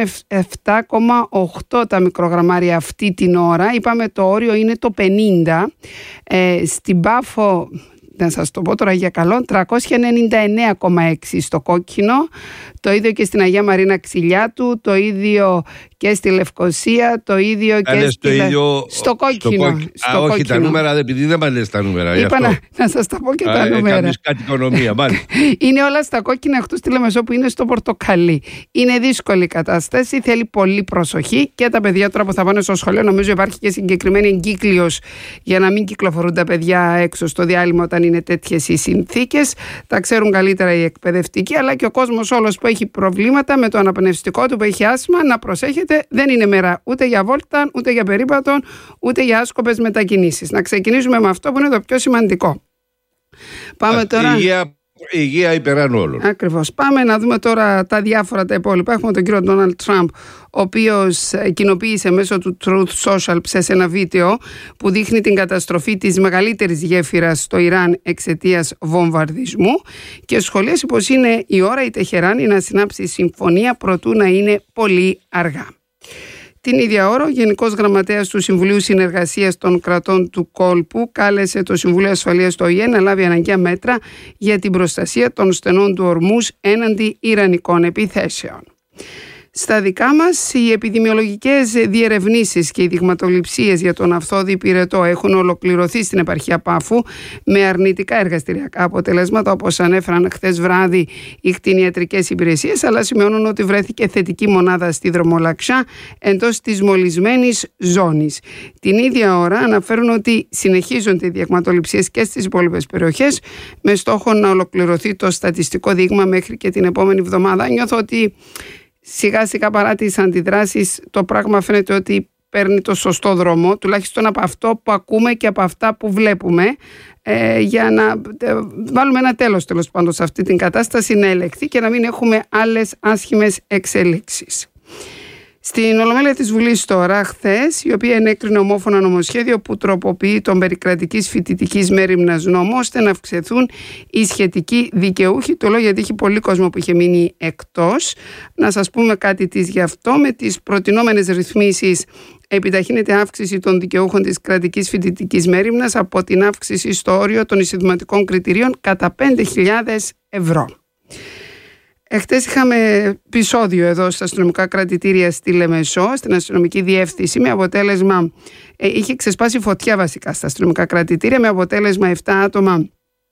107,8 τα μικρογραμμάρια αυτή την ώρα. Είπαμε το όριο είναι το 50. Στην Πάφο, να σας το πω τώρα για καλό, 399,6 στο κόκκινο. Το ίδιο και στην Αγία Μαρίνα Ξυλιάτου, το ίδιο και στη Λευκοσία, το ίδιο και στο κόκκινο. Όχι τα νούμερα, επειδή δεν μας λες τα νούμερα. Είπα να σας τα πω και τα νούμερα. Κάνεις κάτι οικονομία, μάλιστα. Είναι όλα στα κόκκινα, εκτός στη Λεμεσό που είναι στο πορτοκαλί. Είναι δύσκολη η κατάσταση, θέλει πολύ προσοχή και τα παιδιά τώρα που θα πάνε στο σχολείο. Νομίζω υπάρχει και συγκεκριμένη εγκύκλειος για να μην κυκλοφορούν τα παιδιά έξω στο διάλειμμα όταν είναι τέτοιες οι συνθήκες. Τα ξέρουν καλύτερα οι εκπαιδευτικοί, αλλά και ο κόσμος όλος που έχει προβλήματα με το αναπνευστικό του, που έχει άσθμα, να προσέχετε. Δεν είναι μέρα ούτε για βόλτα, ούτε για περίπατο, ούτε για άσκοπες μετακινήσεις. Να ξεκινήσουμε με αυτό που είναι το πιο σημαντικό. Πάμε τώρα. Η υγεία υπεράνω όλων. Ακριβώς. Πάμε να δούμε τώρα τα διάφορα τα υπόλοιπα. Έχουμε τον κύριο Ντόναλντ Τραμπ, ο οποίος κοινοποίησε μέσω του Truth Social σε ένα βίντεο που δείχνει την καταστροφή της μεγαλύτερης γέφυρας στο Ιράν εξαιτίας βομβαρδισμού και σχολίασε πως είναι η ώρα η Τεχεράνη να συνάψει συμφωνία προτού να είναι πολύ αργά. Την ίδια ώρα, ο Γενικός Γραμματέας του Συμβουλίου Συνεργασίας των Κρατών του Κόλπου κάλεσε το Συμβούλιο Ασφαλείας του ΟΗΕ να λάβει αναγκαία μέτρα για την προστασία των στενών του Ορμούζ έναντι ιρανικών επιθέσεων. Στα δικά μας, οι επιδημιολογικές διερευνήσεις και οι δειγματοληψίες για τον αυθόδη πυρετό έχουν ολοκληρωθεί στην επαρχία Πάφου με αρνητικά εργαστηριακά αποτελέσματα, όπως ανέφεραν χθες βράδυ οι κτηνιατρικές υπηρεσίες, αλλά σημειώνουν ότι βρέθηκε θετική μονάδα στη Δρομολαξιά εντός της μολυσμένης ζώνης. Την ίδια ώρα αναφέρουν ότι συνεχίζονται οι δειγματοληψίες και στις υπόλοιπες περιοχές με στόχο να ολοκληρωθεί το στατιστικό δείγμα μέχρι και την επόμενη εβδομάδα. Νιώθω ότι σιγά σιγά παρά τις αντιδράσεις το πράγμα φαίνεται ότι παίρνει το σωστό δρόμο, τουλάχιστον από αυτό που ακούμε και από αυτά που βλέπουμε, για να βάλουμε ένα τέλος πάντων σε αυτή την κατάσταση, να ελεγχθεί και να μην έχουμε άλλες άσχημες εξελίξεις. Στην Ολομέλεια της Βουλής τώρα, χθες, η οποία ενέκρινε ομόφωνα νομοσχέδιο που τροποποιεί τον περικρατικής φοιτητικής μέριμνας νόμο, ώστε να αυξηθούν οι σχετικοί δικαιούχοι. Το λέω γιατί έχει πολύ κόσμο που είχε μείνει εκτός. Να σας πούμε κάτι της γι' αυτό. Με τις προτινόμενες ρυθμίσεις επιταχύνεται αύξηση των δικαιούχων της κρατικής φοιτητικής μέριμνας από την αύξηση στο όριο των εισοδηματικών κριτηρίων κατά 5.000 ευρώ. Εχθές είχαμε επεισόδιο εδώ στα αστυνομικά κρατητήρια στη Λεμεσό, στην αστυνομική διεύθυνση, με αποτέλεσμα, είχε ξεσπάσει φωτιά βασικά στα αστυνομικά κρατητήρια, με αποτέλεσμα 7 άτομα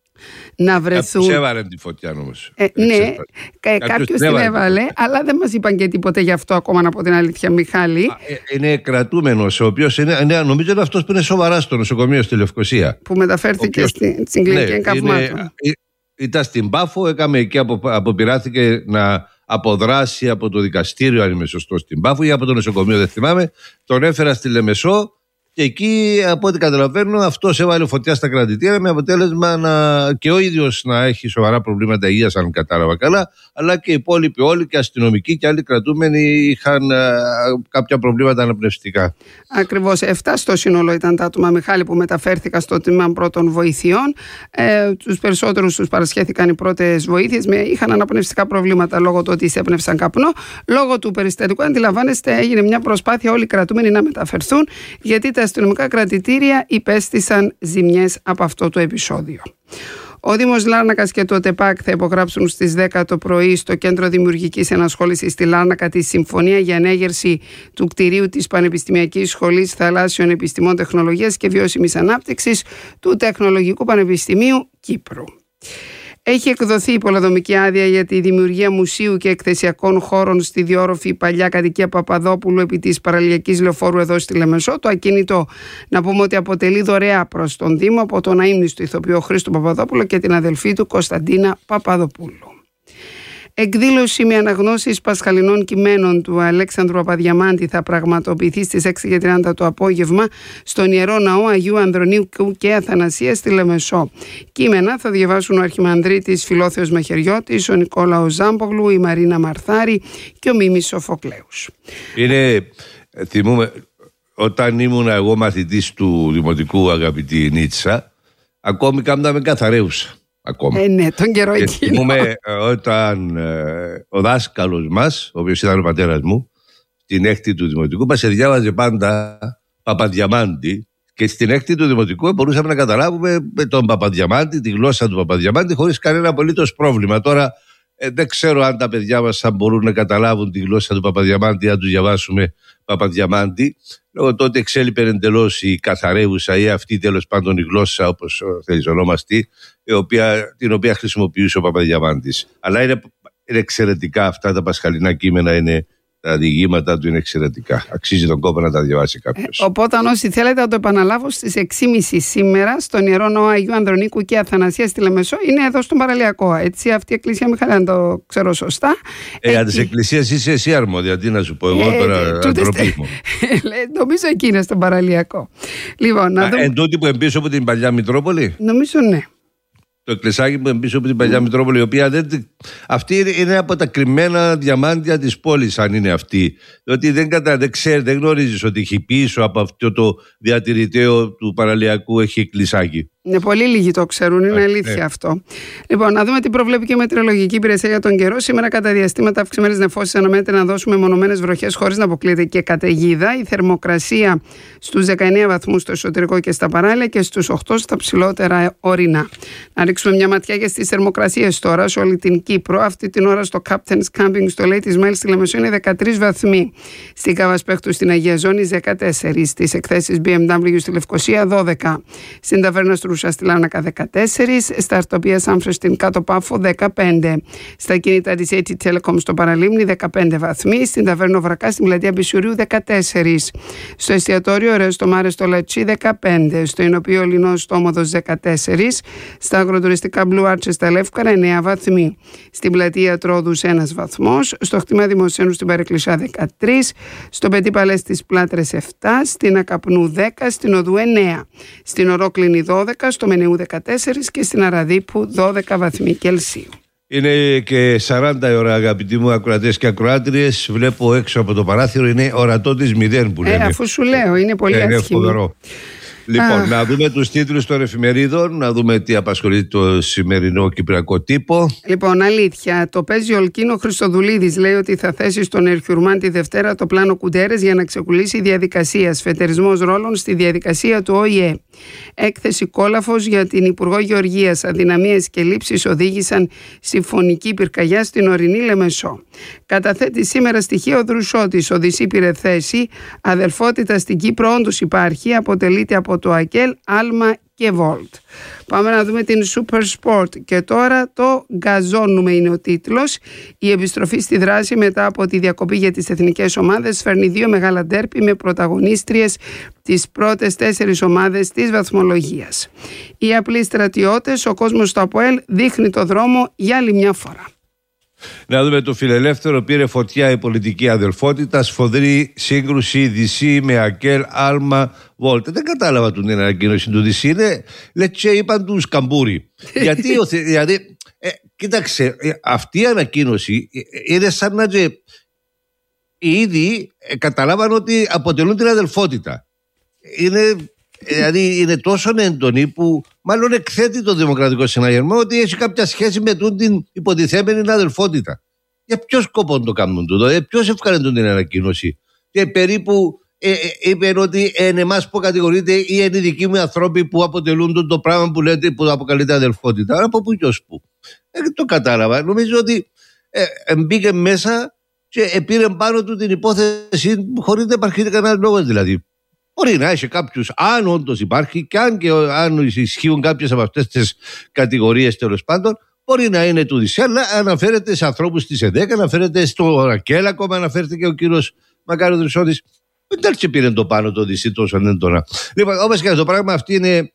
να βρεθούν. Κάποιος έβαλε τη φωτιά όμως. Ναι, κάποιος την έβαλε, αλλά δεν μας είπαν και τίποτε γι' αυτό ακόμα, να πω την αλήθεια, Μιχάλη. Είναι κρατούμενος, ο οποίος νομίζω είναι αυτός που είναι σοβαρά στο νοσοκομείο στη Λευκοσία. Που μεταφέρθηκε στην κλινική εγκαυμάτων. Ήταν στην Πάφο, έκαμε εκεί, αποπειράθηκε να αποδράσει από το δικαστήριο, αν είμαι σωστός, στην Πάφο ή από το νοσοκομείο, δεν θυμάμαι. Τον έφερα στη Λεμεσό και εκεί, από ό,τι καταλαβαίνω, αυτός έβαλε φωτιά στα κρατητήρια, με αποτέλεσμα και ο ίδιος να έχει σοβαρά προβλήματα υγείας, αν κατάλαβα καλά, αλλά και οι υπόλοιποι όλοι, και αστυνομικοί και άλλοι κρατούμενοι, είχαν κάποια προβλήματα αναπνευστικά. Ακριβώς, 7 στο σύνολο ήταν τα άτομα, Μιχάλη, που μεταφέρθηκαν στο τμήμα πρώτων βοηθειών. Τους περισσότερους τους παρασχέθηκαν οι πρώτες βοήθειες, είχαν αναπνευστικά προβλήματα λόγω του ότι εισέπνευσαν καπνό. Λόγω του περιστατικού, αντιλαμβάνεστε, έγινε μια προσπάθεια όλοι οι κρατούμενοι να μεταφερθούν, γιατί τα αστυνομικά κρατητήρια υπέστησαν ζημιές από αυτό το επεισόδιο. Ο Δήμος Λάρνακας και το ΤΕΠΑΚ θα υπογράψουν στις 10 το πρωί στο Κέντρο Δημιουργικής Ενασχόλησης στη Λάρνακα τη συμφωνία για ανέγερση του κτηρίου της Πανεπιστημιακής Σχολής Θαλάσσιων Επιστημών Τεχνολογίας και Βιώσιμης Ανάπτυξης του Τεχνολογικού Πανεπιστημίου Κύπρου. Έχει εκδοθεί η πολεοδομική άδεια για τη δημιουργία μουσείου και εκθεσιακών χώρων στη διόρροφη παλιά κατοικία Παπαδόπουλου επί της παραλιακής λεωφόρου εδώ στη Λεμεσό. Το ακίνητο, να πούμε ότι αποτελεί δωρεά προς τον Δήμο από τον αείμνηστο ηθοποιό Χρήστο Παπαδόπουλο και την αδελφή του Κωνσταντίνα Παπαδοπούλου. Εκδήλωση με αναγνώσεις πασχαλινών κειμένων του Αλέξανδρου Παπαδιαμάντη θα πραγματοποιηθεί στις 6:30 το απόγευμα στον Ιερό Ναό Αγίου Ανδρονίκου και Αθανασίας στη Λεμεσό. Κείμενα θα διαβάσουν ο Αρχιμανδρίτης Φιλόθεος Μαχαιριώτης, ο Νικόλαος Ζάμπογλου, η Μαρίνα Μαρθάρη και ο Μίμης Σοφοκλέους. Θυμούμε, όταν ήμουν εγώ μαθητής του Δημοτικού, αγαπητή Νίτσα, ακόμη κάμναμε καθαρέουσα. Ακόμα. Ναι, τον καιρό εκείνο. Θυμούμε όταν ο δάσκαλος μας, ο οποίος ήταν ο πατέρας μου, στην έκτη του Δημοτικού, μας διάβαζε πάντα Παπαδιαμάντη, και στην έκτη του Δημοτικού μπορούσαμε να καταλάβουμε με τον Παπαδιαμάντη, τη γλώσσα του Παπαδιαμάντη, χωρίς κανένα απολύτως πρόβλημα. Τώρα δεν ξέρω αν τα παιδιά μας θα μπορούν να καταλάβουν τη γλώσσα του Παπαδιαμάντη, αν του διαβάσουμε Παπαδιαμάντη. Λόγω τότε εξέλιπε εντελώς η καθαρέουσα ή αυτή τέλος πάντων η γλώσσα, όπως θέλεις ονόμαστη, την οποία χρησιμοποιούσε ο Παπαδιαμάντης. Αλλά είναι εξαιρετικά αυτά τα πασχαλινά κείμενα, τα διηγήματα του είναι εξαιρετικά. Αξίζει τον κόπο να τα διαβάσει κάποιος. Οπότε, όσοι θέλετε, να το επαναλάβω στις 6:30 σήμερα στον Ιερό Ναό Αγίου Ανδρονίκου και Αθανασίας στη Λεμεσό. Είναι εδώ στον Παραλιακό. Έτσι, αυτή η εκκλησία, Μιχάλη, αν το ξέρω σωστά. Αν τη εκκλησία είσαι εσύ αρμόδια, τι να σου πω εγώ τώρα, ντροπή μου. Νομίζω εκεί είναι στον Παραλιακό. Λοιπόν, εν τούτη που εμπίσω από την παλιά Μητρόπολη. Νομίζω ναι. Το εκκλησάκι που εμπίσω από την παλιά Μητρόπολη, η οποία αυτή είναι από τα κρυμμένα διαμάντια της πόλης, αν είναι αυτή. Διότι δεν γνωρίζεις ότι έχει πίσω από αυτό το διατηρητέο του Παραλιακού έχει εκκλησάκι. Είναι πολύ λίγοι το ξέρουν, είναι αλήθεια αυτό. Λοιπόν, να δούμε τι προβλέπει και η μετεωρολογική υπηρεσία για τον καιρό. Σήμερα, κατά διαστήματα αυξημένες νεφώσεις, αναμένεται να δώσουμε μονομένες βροχές χωρίς να αποκλείεται και καταιγίδα. Η θερμοκρασία στους 19 βαθμούς στο εσωτερικό και στα παράλια και στους 8 στα ψηλότερα ορεινά. Να ρίξουμε μια ματιά και στις θερμοκρασίες τώρα σε όλη την Κύπρο. Αυτή την ώρα στο Captain's Camping στο Ladies Mile στη Λεμεσό είναι 13 βαθμοί. Στην Καβασπέχτου στην Αγία Ζώνη 14. Στις εκθέσεις BMW στη Λευκοσία 12. Στην Ταβέρνα Στρούσα στη Λάρνακα 14. Στα Αρτοπία Σάμφρες στην Κάτω Πάφο 15. Στα κινητά της AT Telecom στο Παραλίμνη 15 βαθμοί. Στην Ταβέρνα Βρακά στην Πλατεία Μπισιουρίου 14. Στο εστιατόριο Ωραίο στο Μάρε στο Λατσί 15. Στο Ινοπείο Λινός στο Όμοδος 14. Στα αγροτουριστικά Blue Arches στα Λεύκαρα 9 βαθμοί. Στην Πλατεία Τρόδους 1 βαθμός. Στο Χτυμά Δημοσένου στην Παρεκκλησιά 13. Στο Πετή Παλέ στις Πλάτρες 7. Στην Ακαπνού 10. Στην Οδού 9. Στην Ορόκληνη 12. Στο Μενεού 14 και στην Αραδίπου 12 βαθμοί Κελσίου. Είναι και 40 η ώρα, αγαπητοί μου ακροατές και ακροάτριες. Βλέπω έξω από το παράθυρο, είναι ορατό της 0 που λένε. Αφού σου λέω, είναι πολύ άσχημο. Λοιπόν, να δούμε τους τίτλους των εφημερίδων, να δούμε τι απασχολεί το σημερινό κυπριακό τύπο. Λοιπόν, αλήθεια, το παίζει Ολκίνο Χριστοδουλίδης λέει ότι θα θέσει στον Ερχιουρμάν τη Δευτέρα το πλάνο Κουντέρες για να ξεκουλήσει η διαδικασία. Σφετερισμός ρόλων στη διαδικασία του ΟΗΕ. Έκθεση Κόλαφος για την Υπουργό Γεωργίας. Αδυναμίες και λήψεις οδήγησαν συμφωνική πυρκαγιά στην ορεινή Λεμεσό. Καταθέτει σήμερα στοιχεία ο Δρουσότης. Οδυσσή πήρε θέση. Αδελφότητα στην Κύπρο όντως υπάρχει. Αποτελείται από το ΑΚΕΛ, Άλμα και Βόλτ. Πάμε να δούμε την Super Sport. Και τώρα το γκαζώνουμε είναι ο τίτλος. Η επιστροφή στη δράση μετά από τη διακοπή για τις εθνικές ομάδες φέρνει δύο μεγάλα ντέρπι με πρωταγωνίστριες τις πρώτες 4 ομάδες της βαθμολογίας. Οι απλοί στρατιώτες, ο κόσμος στο ΑΠΟΕΛ δείχνει το δρόμο για άλλη μια φορά. Να δούμε το Φιλελεύθερο. Πήρε φωτιά η πολιτική αδελφότητα. Σφοδρή σύγκρουση Δυσσή με ΑΚΕΛ, Άλμα, Βόλτε. Δεν κατάλαβα την ανακοίνωση του Δυσσή. Λέτσε είπαν του Σκαμπούρη. Γιατί, δηλαδή, κοίταξε, αυτή η ανακοίνωση είναι σαν να οι ίδιοι καταλάβαν ότι αποτελούν την αδελφότητα. Δηλαδή είναι τόσο έντονη που μάλλον εκθέτει το δημοκρατικό συναγερμό ότι έχει κάποια σχέση με την υποτιθέμενη αδελφότητα. Για ποιο σκοπό το κάνουν τούτο, ποιος έφκανε την ανακοίνωση. Και περίπου είπε ότι εμάς που κατηγορείται ή είναι οι δικοί μου άνθρωποι που αποτελούν το πράγμα που λέτε που αποκαλείται αδελφότητα. Από πού και ως πού. Το κατάλαβα. Νομίζω ότι μπήκε μέσα και πήρε πάνω του την υπόθεση χωρίς να υπάρχει κανένα λόγο δηλαδή. Μπορεί να έχει κάποιους, αν όντως υπάρχει και αν ισχύουν κάποιες από αυτές τις κατηγορίες τέλος πάντων, μπορεί να είναι του Δυσσή, αλλά αναφέρεται σε ανθρώπους της ΕΔΕΚ, αναφέρεται στο Ρακέλ, ακόμα αναφέρεται και ο κύριος Μακάριο Δρυσότης. Δεν πήρε το πάνω το Δυσσή τόσο έντονα. Λοιπόν, όπως και το πράγμα, αυτή είναι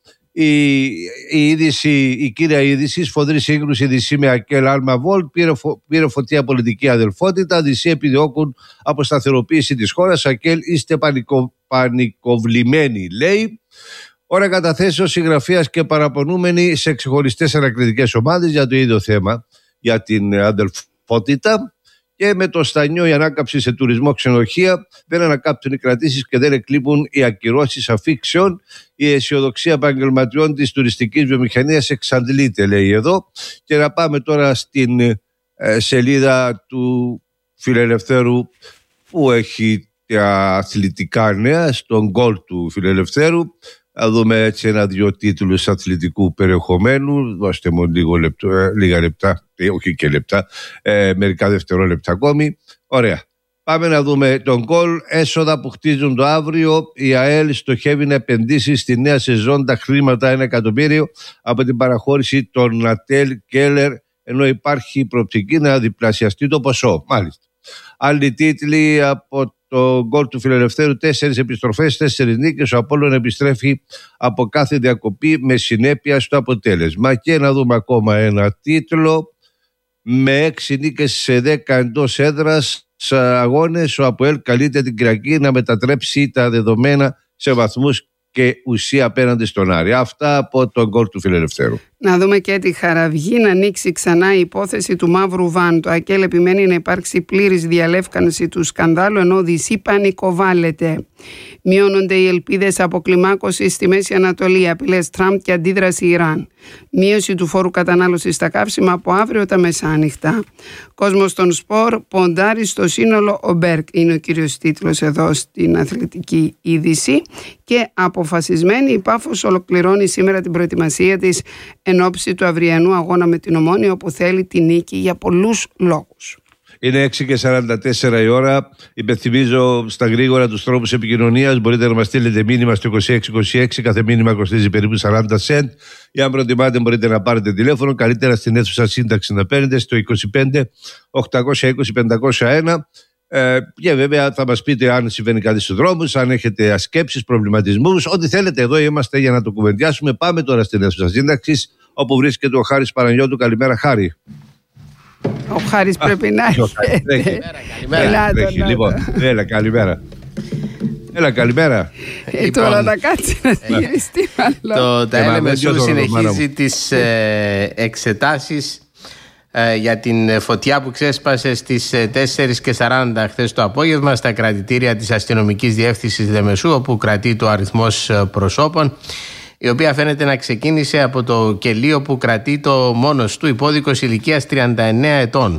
η είδηση, η κύρια είδηση. Σφοδρή σύγκρουση Δυσσή με ΑΚΕΛ, Άλμα, Βόλτ. Πήρε φωτιά πολιτική αδελφότητα. Δυσσή επιδιώκουν αποσταθεροποίηση της χώρας. ΑΚΕΛ, είστε πανικοβλημένοι, λέει. Ώρα καταθέσεως συγγραφείας και παραπονούμενοι σε ξεχωριστές ανακριτικές ομάδες για το ίδιο θέμα, για την αδελφότητα. Και με το στανιό η ανάκαμψη σε τουρισμό, ξενοδοχεία, δεν ανακάπτουν οι κρατήσεις και δεν εκλείπουν οι ακυρώσεις αφήξεων. Η αισιοδοξία επαγγελματιών της τουριστικής βιομηχανίας εξαντλείται, λέει εδώ. Και να πάμε τώρα στην σελίδα του Φιλελευθέρου που έχει τα αθλητικά νέα, στον γκολ του Φιλελευθέρου. Θα δούμε έτσι 1-2 τίτλους αθλητικού περιεχομένου. Δώστε μου λίγα λεπτά, όχι και λεπτά, μερικά δευτερόλεπτα ακόμη. Ωραία. Πάμε να δούμε τον γκολ. Έσοδα που χτίζουν το αύριο. Η ΑΕΛ στοχεύει να επενδύσει στη νέα σεζόν τα χρήματα 1 εκατομμύριο από την παραχώρηση των Νατέλ Κέλλερ, ενώ υπάρχει προοπτική να διπλασιαστεί το ποσό. Μάλιστα. Άλλοι τίτλοι από το γκολ του Φιλελευθέρου: 4 επιστροφές, 4 νίκες. Ο Απόλλων επιστρέφει από κάθε διακοπή με συνέπεια στο αποτέλεσμα. Και να δούμε ακόμα ένα τίτλο: με 6 νίκες σε 10 εντός έδρας αγώνες, ο ΑΠΟΕΛ καλείται την Κυριακή να μετατρέψει τα δεδομένα σε βαθμούς και ουσία απέναντι στον Άρη. Αυτά από τον γκολ του Φιλελευθέρου. Να δούμε και τη Χαραυγή, να ανοίξει ξανά η υπόθεση του μαύρου βαν. Το ΑΚΕΛ επιμένει να υπάρξει πλήρης διαλεύκανση του σκανδάλου, ενώ ο ΔΥΣΥ πανικοβάλλεται. Μειώνονται οι ελπίδες αποκλιμάκωσης στη Μέση Ανατολή, απειλές Τραμπ και αντίδραση Ιράν. Μείωση του φόρου κατανάλωσης στα καύσιμα από αύριο τα μεσάνυχτα. Κόσμος των σπορ ποντάρει στο σύνολο ο Μπέρκ, είναι ο κύριος τίτλος εδώ στην αθλητική είδηση. Και αποφασισμένη η Πάφος ολοκληρώνει σήμερα την προετοιμασία της εν ώψη του αυριανού αγώνα με την Ομόνοια, όπου θέλει τη νίκη για πολλούς λόγους. Είναι 6:44 η ώρα. Υπενθυμίζω στα γρήγορα τους τρόπους επικοινωνίας. Μπορείτε να μας στείλετε μήνυμα στο 2626. Κάθε μήνυμα κοστίζει περίπου 40 cent. Ή αν προτιμάτε, μπορείτε να πάρετε τηλέφωνο. Καλύτερα στην αίθουσα σύνταξη να παίρνετε στο 25 820 501. Και βέβαια θα μας πείτε αν συμβαίνει κάτι στους δρόμους, αν έχετε ασκέψεις, προβληματισμούς, ό,τι θέλετε. Εδώ είμαστε για να το κουβεντιάσουμε. Πάμε τώρα στην αίθουσα σύνταξης, όπου βρίσκεται ο Χάρης Παναγιώτου. Καλημέρα, Χάρη. Ο Χάρης πρέπει να έρχεται. Καλημέρα. Λοιπόν, έλα, καλημέρα. Έλα, καλημέρα. Τώρα να κάτσει να διαχειριστεί. Το ΤΑΕΛ συνεχίζει τις εξετάσεις για την φωτιά που ξέσπασε στις 4:40 χθες το απόγευμα στα κρατητήρια της αστυνομικής διεύθυνσης Λεμεσού, όπου κρατεί το αριθμός προσώπων, η οποία φαίνεται να ξεκίνησε από το κελίο που κρατεί το μόνος του υπόδικος ηλικίας 39 ετών.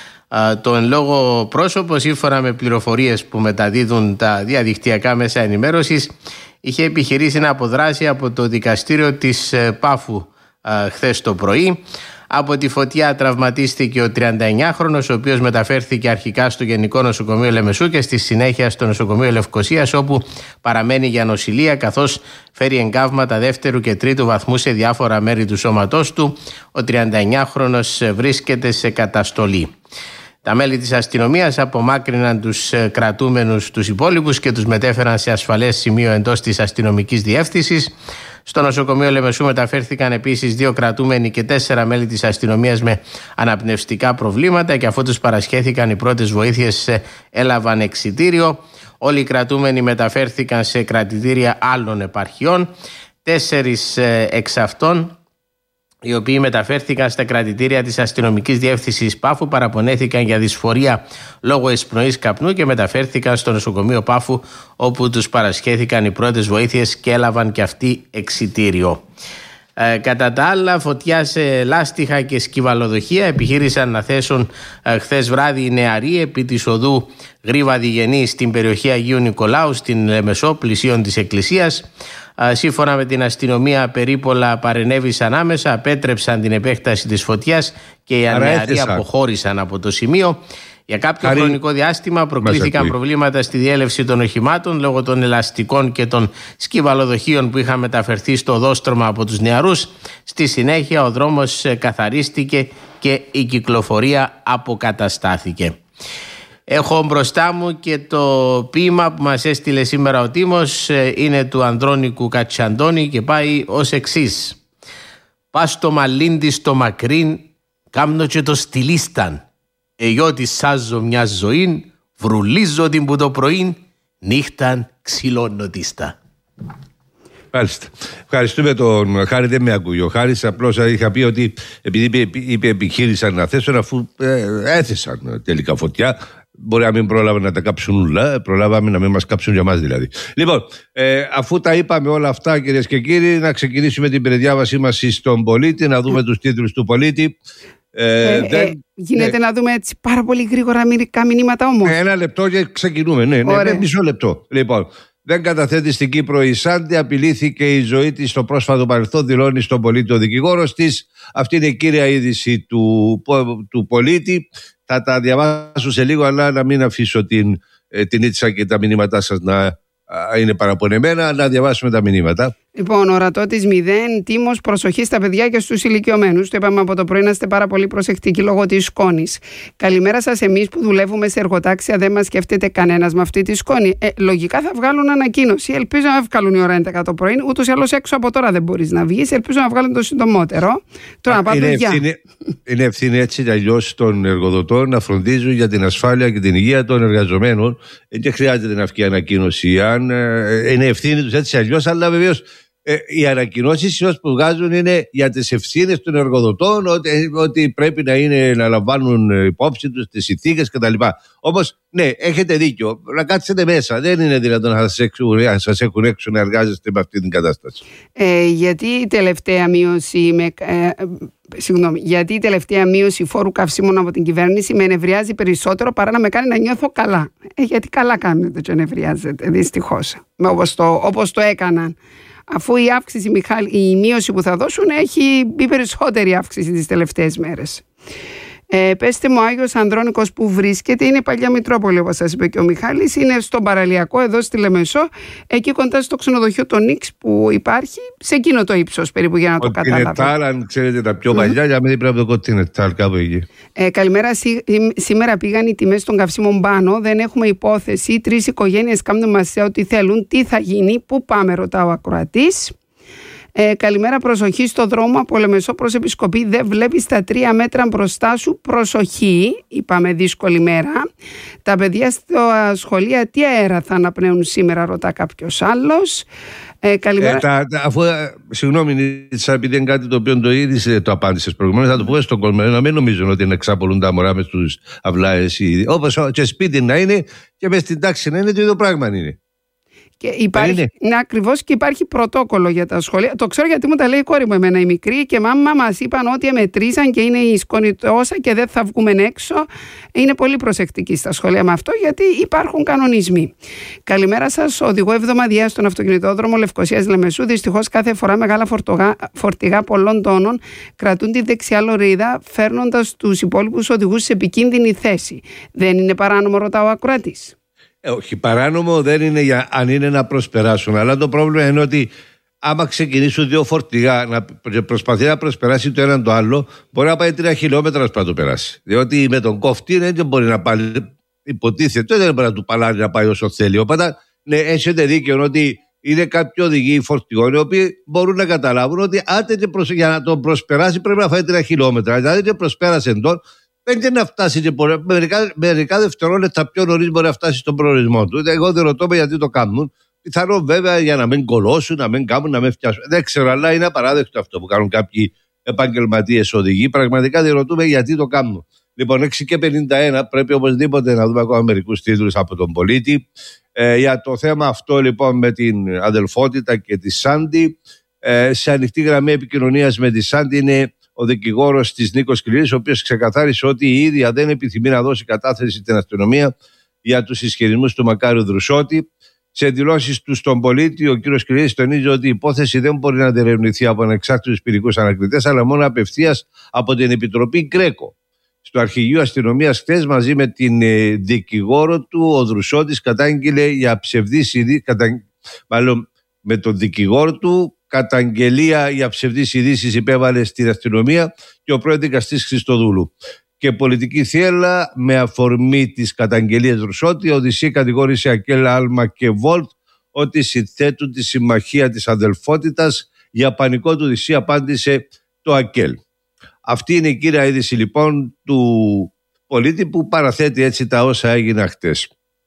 Το εν λόγω πρόσωπο, σύμφωνα με πληροφορίες που μεταδίδουν τα διαδικτυακά μέσα ενημέρωσης, είχε επιχειρήσει να αποδράσει από το δικαστήριο της Πάφου χθες το πρωί. Από τη φωτιά τραυματίστηκε ο 39χρονος, ο οποίος μεταφέρθηκε αρχικά στο Γενικό Νοσοκομείο Λεμεσού και στη συνέχεια στο Νοσοκομείο Λευκωσίας, όπου παραμένει για νοσηλεία, καθώς φέρει εγκάβματα δεύτερου και τρίτου βαθμού σε διάφορα μέρη του σώματός του. Ο 39χρονος βρίσκεται σε καταστολή. Τα μέλη της αστυνομίας απομάκρυναν τους κρατούμενους τους υπόλοιπους και τους μετέφεραν σε ασφαλές σημείο εντός της αστυνομικής διεύθυνσης. Στο νοσοκομείο Λεμεσού μεταφέρθηκαν επίσης 2 κρατούμενοι και 4 μέλη της αστυνομίας με αναπνευστικά προβλήματα, και αφού τους παρασχέθηκαν οι πρώτες βοήθειες έλαβαν εξιτήριο. Όλοι οι κρατούμενοι μεταφέρθηκαν σε κρατητήρια άλλων επαρχιών. 4 εξ αυτών, οι οποίοι μεταφέρθηκαν στα κρατητήρια της αστυνομικής διεύθυνσης Πάφου, παραπονέθηκαν για δυσφορία λόγω εισπνοής καπνού και μεταφέρθηκαν στο νοσοκομείο Πάφου, όπου τους παρασχέθηκαν οι πρώτες βοήθειες και έλαβαν και αυτοί εξιτήριο. Κατά τα άλλα, φωτιά σε λάστιχα και σκυβαλοδοχεία επιχείρησαν να θέσουν χθες βράδυ οι νεαροί επί της οδού Γρίβα Διγενή στην περιοχή Αγίου Νικολάου στην Λεμεσό, πλησίον της εκκλησίας. Σύμφωνα με την αστυνομία, περίπολα παρενέβησαν άμεσα, απέτρεψαν την επέκταση της φωτιάς και οι νεαροί αποχώρησαν από το σημείο. Για κάποιο χρονικό διάστημα προκλήθηκαν προβλήματα στη διέλευση των οχημάτων λόγω των ελαστικών και των σκυβαλοδοχείων που είχαν μεταφερθεί στο οδόστρωμα από τους νεαρούς. Στη συνέχεια ο δρόμος καθαρίστηκε και η κυκλοφορία αποκαταστάθηκε. Έχω μπροστά μου και το ποίημα που μας έστειλε σήμερα ο Τίμος, είναι του Ανδρώνικου Κατσαντώνη και πάει ως εξής. «Πας στο μαλλίντι στο μακρίν, κάμνω και το στυλίσταν. Εγιώτη σάζω μια ζωήν, βρουλίζω την που το πρωίν, νύχταν ξυλώνω τίστα». Μάλιστα. Ευχαριστούμε τον Χάρη, δεν με ακούει ο Χάρης. Απλώς είχα πει ότι επειδή είπε επιχείρησαν να θέσουν, αφού έθεσαν τελικά φωτιά, μπορεί να μην πρόλαβαν να τα κάψουν όλα, προλάβαμε να μην μας κάψουν για μας δηλαδή. Λοιπόν, αφού τα είπαμε όλα αυτά, κυρίες και κύριοι, να ξεκινήσουμε την περιδιάβασή μας στον Πολίτη, να δούμε τους τίτλους του Πολίτη. Γίνεται να δούμε έτσι πάρα πολύ γρήγορα μερικά μηνύματα όμως. Ένα λεπτό και ξεκινούμε. Ναι, μισό λεπτό. Λοιπόν, δεν καταθέτει στην Κύπρο η Σάντι, απειλήθηκε η ζωή της στο πρόσφατο παρελθόν, δηλώνει στον Πολίτη ο δικηγόρος της. Αυτή είναι η κύρια είδηση του Πολίτη. Θα τα διαβάσω σε λίγο, αλλά να μην αφήσω την Ίτσα και τα μηνύματά σας να είναι παραπονεμένα. Να διαβάσουμε τα μηνύματα. Λοιπόν, ορατότης 0, Τίμος, προσοχή στα παιδιά και στους ηλικιωμένους. Το είπαμε από το πρωί, να είστε πάρα πολύ προσεκτικοί λόγω της σκόνης. Καλημέρα σας, εμείς που δουλεύουμε σε εργοτάξια, δεν μας σκέφτεται κανένας με αυτή τη σκόνη. Λογικά θα βγάλουν ανακοίνωση. Ελπίζω να βγάλουν η ώρα 11 το πρωί. Ούτως ή άλλως έξω από τώρα δεν μπορείς να βγεις. Ελπίζω να βγάλουν το συντομότερο. Τώρα να πάμε είναι ευθύνη έτσι αλλιώς των εργοδοτών να φροντίζουν για την ασφάλεια και την υγεία των εργαζομένων. Δεν χρειάζεται να βγει ανακοίνωση. Αν είναι ευθύνη τους έτσι αλλιώς, αλλά βεβαίως Οι ανακοινώσεις που βγάζουν είναι για τις ευθύνες των εργοδοτών, ότι πρέπει να λαμβάνουν υπόψη τους τις συνθήκες κτλ. Όμως, ναι, έχετε δίκιο. Να κάτσετε μέσα. Δεν είναι δυνατόν να σας έχουν έξω να εργάζεστε με αυτή την κατάσταση. Γιατί η τελευταία μείωση γιατί η τελευταία μείωση φόρου καυσίμων από την κυβέρνηση με ενευριάζει περισσότερο παρά να με κάνει να νιώθω καλά. Γιατί καλά κάνετε και ενευριάζετε, δυστυχώς. Όπως το έκαναν. Αφού η μείωση που θα δώσουν έχει μπει περισσότερη αύξηση τις τελευταίες μέρες. Πέστε μου, ο Άγιος Ανδρώνικος που βρίσκεται είναι παλιά Μητρόπολη, όπως σας είπε και ο Μιχάλης. Είναι στον παραλιακό εδώ στη Λεμεσό, εκεί κοντά στο ξενοδοχείο των Νίξ που υπάρχει, σε εκείνο το ύψος περίπου, για να το καταλάβετε. Κοντινετάλ, αν ξέρετε τα πιο παλιά, για μένα πρέπει να το Κοντινετάλ κάπου εκεί. Καλημέρα. Σήμερα πήγαν οι τιμές των καυσίμων πάνω. Δεν έχουμε υπόθεση. 3 οικογένειες κάνουν μας ό,τι θέλουν. Τι θα γίνει, πού πάμε, ρωτά ο ακροατής. Καλημέρα, προσοχή στο δρόμο από Λεμεσό προς Επισκοπή. Δεν βλέπεις τα 3 μέτρα μπροστά σου. Προσοχή, είπαμε, δύσκολη μέρα. Τα παιδιά στα σχολεία τι αέρα θα αναπνέουν σήμερα, ρωτά κάποιος άλλος. Καλημέρα. Συγγνώμη, επειδή είναι κάτι το οποίο το ήδη το απάντησες προηγουμένως, θα το πω στον κόσμο. Να μην νομίζουν ότι είναι εξαπολούν τα μωρά μες στους αυλάες. Όπως και σπίτι να είναι και μες στην τάξη να είναι, το ίδιο πράγμα είναι. Και υπάρχει, ναι, ακριβώς, και υπάρχει πρωτόκολλο για τα σχολεία. Το ξέρω γιατί μου τα λέει η κόρη μου εμένα η μικρή, και μάμα μας είπαν ότι μετρήσαν και είναι η σκόνη τόσα και δεν θα βγούμε έξω. Είναι πολύ προσεκτικοί στα σχολεία με αυτό, γιατί υπάρχουν κανονισμοί. Καλημέρα σας. Οδηγώ εβδομαδιαία στον αυτοκινητόδρομο Λευκωσίας Λεμεσού. Δυστυχώς κάθε φορά μεγάλα φορτηγά πολλών τόνων κρατούν τη δεξιά λωρίδα, φέρνοντας τους υπόλοιπους οδηγούς σε επικίνδυνη θέση. Δεν είναι παράνομο, ρωτά ο ακροατής? Όχι, παράνομο δεν είναι αν είναι να προσπεράσουν. Αλλά το πρόβλημα είναι ότι άμα ξεκινήσουν 2 φορτηγά να προσπαθεί να προσπεράσει το έναν το άλλο, μπορεί να πάει 3 χιλιόμετρα να το περάσει. Διότι με τον κοφτή δεν μπορεί να πάει, υποτίθεται, δεν μπορεί να του παλάρει να πάει όσο θέλει. Οπότε, ναι, έχετε δίκιο ότι είναι κάποιοι οδηγοί φορτηγών οι οποίοι μπορούν να καταλάβουν ότι για να τον προσπεράσει πρέπει να φάει 3 χιλιόμετρα. Δηλαδή, δεν προσπέρασε τον. Δεν να φτάσει και μερικά δευτερόλεπτα πιο νωρίς μπορεί να φτάσει στον προορισμό του. Εγώ δεν ρωτώ γιατί το κάνουν. Πιθανόν βέβαια για να μην κολώσουν, να μην κάνουν, να μην φτιάσουν. Δεν ξέρω, αλλά είναι απαράδεκτο αυτό που κάνουν κάποιοι επαγγελματίες οδηγοί. Πραγματικά δεν ρωτούμε γιατί το κάνουν. Λοιπόν, 6:51 πρέπει οπωσδήποτε να δούμε ακόμα μερικούς τίτλους από τον πολίτη. Για το θέμα αυτό λοιπόν με την αδελφότητα και τη Σάντι. Σε ανοιχτή γραμμή επικοινωνίας με τη Σάντι είναι ο δικηγόρος της Νίκος Κληρής, ο οποίος ξεκαθάρισε ότι η ίδια δεν επιθυμεί να δώσει κατάθεση στην αστυνομία για τους ισχυρισμούς του Μακάριου Δρουσότη. Σε δηλώσεις του στον πολίτη, ο κ. Κληρής τονίζει ότι η υπόθεση δεν μπορεί να διερευνηθεί από ανεξάρτητους ποινικούς ανακριτές, αλλά μόνο απευθείας από την Επιτροπή Γκρέκο. Στο Αρχηγείο Αστυνομίας χθες, μαζί με την δικηγόρο του, ο Δρουσότης κατάγγειλε για ψευδείς ειδήσεις, μάλλον με τον δικηγόρο του, καταγγελία για ψευδείς ειδήσεις υπέβαλε στην αστυνομία και ο πρώην δικαστής Χριστοδούλου. Και πολιτική θύελα με αφορμή της καταγγελίας Δρουσότη, ο Οδυσσή κατηγόρησε Ακέλ, Άλμα και Βόλτ ότι συνθέτουν τη συμμαχία της αδελφότητας. Για πανικό του Οδυσσή απάντησε το Ακέλ. Αυτή είναι η κύρια είδηση λοιπόν του πολίτη, που παραθέτει έτσι τα όσα έγιναν χτες.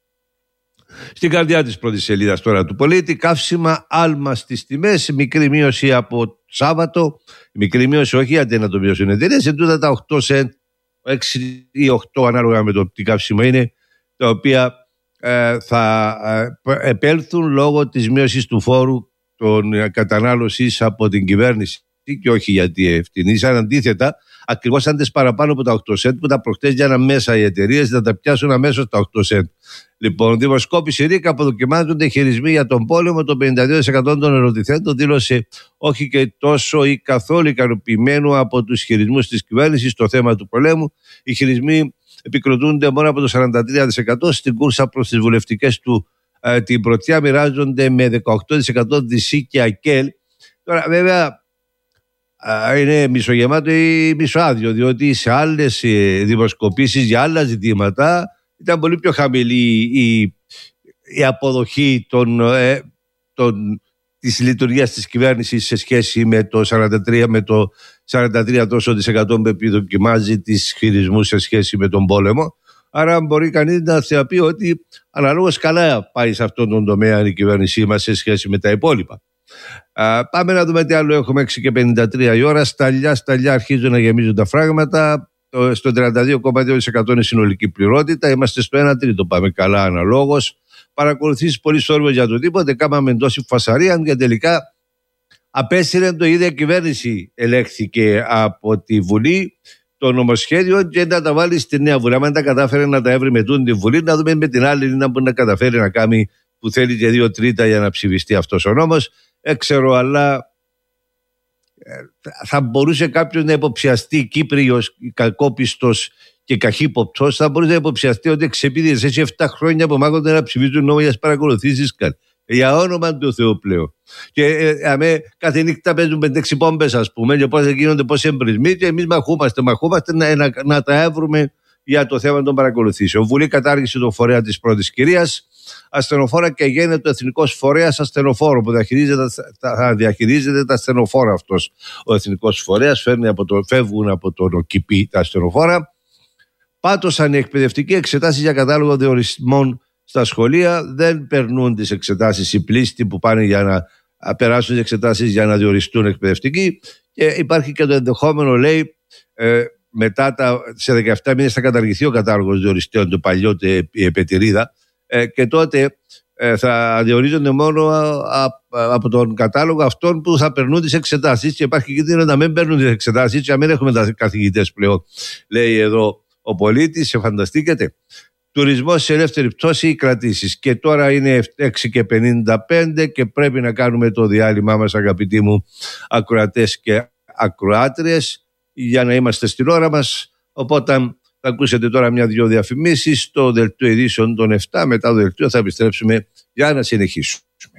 Στην καρδιά της πρώτης σελίδας τώρα του πολίτη, καύσιμα άλμα στις τιμές, μικρή μείωση από Σάββατο. Μικρή μείωση όχι γιατί να το μειώσουν εταιρείες, εν τούτα τα 8 σεντ, 6 ή 8 ανάλογα με το τι καύσιμο είναι, τα οποία θα επέλθουν λόγω της μείωσης του φόρου των κατανάλωσης από την κυβέρνηση, και όχι γιατί ευθυνήσαν. Αντίθετα, ακριβώς σαν τις παραπάνω από τα 8 σεντ που τα προχτές για μέσα οι εταιρείες θα τα πιάσουν αμέσως τα 8 σεντ. Λοιπόν, δημοσκόπηση ΡΙΚ, αποδοκιμάζονται χειρισμοί για τον πόλεμο. Το 52% των ερωτηθέντων δήλωσε όχι και τόσο ή καθόλου ικανοποιημένο από τους χειρισμούς της κυβέρνησης στο θέμα του πολέμου. Οι χειρισμοί επικροτούνται μόνο από το 43%. Στην κούρσα προς τις βουλευτικές του την πρωτιά μοιράζονται με 18% Δυσσή και Ακέλ. Τώρα, βέβαια, είναι μισογεμάτο ή μισοάδιο, διότι σε άλλες δημοσκοπήσεις για άλλα ζητήματα ήταν πολύ πιο χαμηλή η αποδοχή της λειτουργίας της κυβέρνησης σε σχέση με το 43 τόσο της 100 που επιδοκιμάζει τις χειρισμούς σε σχέση με τον πόλεμο. Άρα μπορεί κανείς να θεωρεί ότι αναλόγως καλά πάει σε αυτόν τον τομέα η κυβέρνησή μας σε σχέση με τα υπόλοιπα. Πάμε να δούμε τι άλλο έχουμε. 6:53 η ώρα. Σταλιά αρχίζουν να γεμίζουν τα φράγματα. Στο 32,2% είναι συνολική πληρότητα. Είμαστε στο 1 τρίτο. Πάμε καλά αναλόγως. Παρακολουθήσεις πολύ σόρβο για το τίποτε. Κάμαμε τόση φασαρία και τελικά απέσυρε το ίδια κυβέρνηση. Ελέγχθηκε από τη Βουλή το νομοσχέδιο και να τα βάλει στη Νέα Βουλή. Αν τα κατάφερε να τα έβρει με τη Βουλή, να δούμε με την άλλη να μπορεί να καταφέρει να κάνει που θέλει και 2 τρίτα για να ψηφιστεί αυτός ο νόμος. Ξέρω, αλλά θα μπορούσε κάποιος να υποψιαστεί, Κύπριος, κακόπιστος και καχύποπτος, θα μπορούσε να υποψιαστεί ότι εξεπίδειες έτσι 7 χρόνια που μάγονται να ψηφίζουν νόμο για τις παρακολουθήσεις. Για όνομα του Θεού πλέον. Και κάθε νύχτα παίζουν 5-6 πόμπες, ας πούμε, και πώς γίνονται πόσοι εμπρισμοί, και εμείς μαχούμαστε να τα έβρουμε για το θέμα των παρακολουθήσεων. Βουλή κατάργησε το φορέα της πρώτης κυρίας. Ασθενοφόρα και γίνεται ο Εθνικός Φορέας Ασθενοφόρο που θα διαχειρίζεται τα ασθενοφόρα αυτός ο Εθνικός Φορέας. Φεύγουν από τον ΟΚΙΠΗ τα ασθενοφόρα. Πάτωσαν οι εκπαιδευτικοί εξετάσεις για κατάλογο διορισμών στα σχολεία. Δεν περνούν τις εξετάσεις οι πλήστοι που πάνε για να περάσουν τις εξετάσεις για να διοριστούν εκπαιδευτικοί. Και υπάρχει και το ενδεχόμενο, λέει, μετά σε 17 μήνες θα καταργηθεί ο κατάλογος διοριστέων, το παλιό, η επετηρίδα. Και τότε θα διορίζονται μόνο από τον κατάλογο αυτών που θα περνούν τις εξετάσεις, και υπάρχει κίνδυνο να μην παίρνουν τις εξετάσεις και να μην έχουμε τα καθηγητές πλέον, λέει εδώ ο πολίτης. Φανταστείτε. Τουρισμός σε ελεύθερη πτώση ή κρατήσεις. Και τώρα είναι 6:55 και πρέπει να κάνουμε το διάλειμμα μας, αγαπητοί μου ακροατές και ακροάτριες, για να είμαστε στην ώρα μας. Οπότε θα ακούσετε τώρα 1-2 διαφημίσεις στο δελτίο ειδήσεων των 7. Μετά το δελτίο θα επιστρέψουμε για να συνεχίσουμε.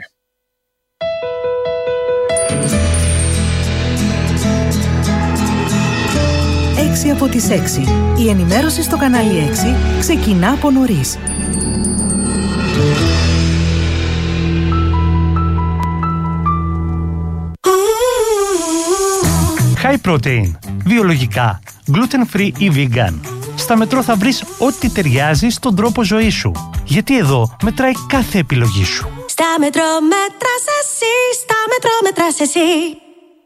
6 από τις 6. Η ενημέρωση στο κανάλι 6 ξεκινά από νωρίς. High protein, βιολογικά, gluten free ή vegan. Στα Μετρό θα βρεις ό,τι ταιριάζει στον τρόπο ζωής σου. Γιατί εδώ μετράει κάθε επιλογή σου. Στα Μετρό μέτρας εσύ, στα Μετρό μέτρας εσύ.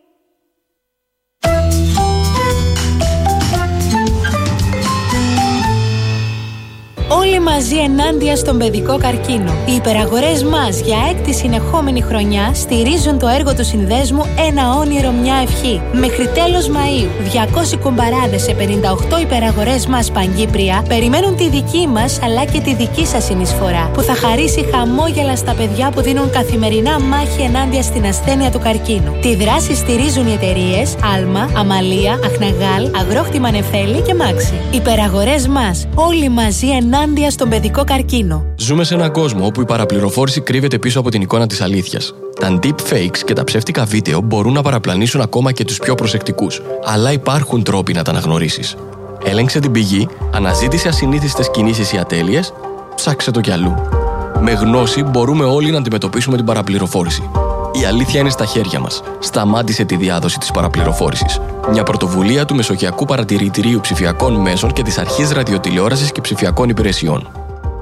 Όλοι μαζί ενάντια στον παιδικό καρκίνο. Οι υπεραγορές μας για 6η συνεχόμενη χρονιά στηρίζουν το έργο του συνδέσμου «Ένα όνειρο, μια ευχή». Μέχρι τέλος Μαΐου, 200 κουμπαράδες σε 58 υπεραγορές μας Παγκύπρια περιμένουν τη δική μας αλλά και τη δική σας συνεισφορά, που θα χαρίσει χαμόγελα στα παιδιά που δίνουν καθημερινά μάχη ενάντια στην ασθένεια του καρκίνου. Τη δράση στηρίζουν οι εταιρείες Άλμα, Αμαλία, Αχναγάλ, Αγρόκτημα Νεφέλη και Μάξι. Υπεραγορές μας. Όλοι μαζί ενάντια στον παιδικό καρκίνο. Ζούμε σε έναν κόσμο όπου η παραπληροφόρηση κρύβεται πίσω από την εικόνα της αλήθειας. Τα deepfakes και τα ψεύτικα βίντεο μπορούν να παραπλανήσουν ακόμα και τους πιο προσεκτικούς. Αλλά υπάρχουν τρόποι να τα αναγνωρίσεις. Έλεγξε την πηγή, αναζήτησε ασυνήθιστες κινήσεις ή ατέλειες, ψάξε το κι αλλού. Με γνώση μπορούμε όλοι να αντιμετωπίσουμε την παραπληροφόρηση. Η αλήθεια είναι στα χέρια μας. Σταμάτησε τη διάδοση της παραπληροφόρησης. Μια πρωτοβουλία του Μεσογειακού Παρατηρητηρίου Ψηφιακών Μέσων και της Αρχής Ραδιοτηλεόρασης και Ψηφιακών Υπηρεσιών.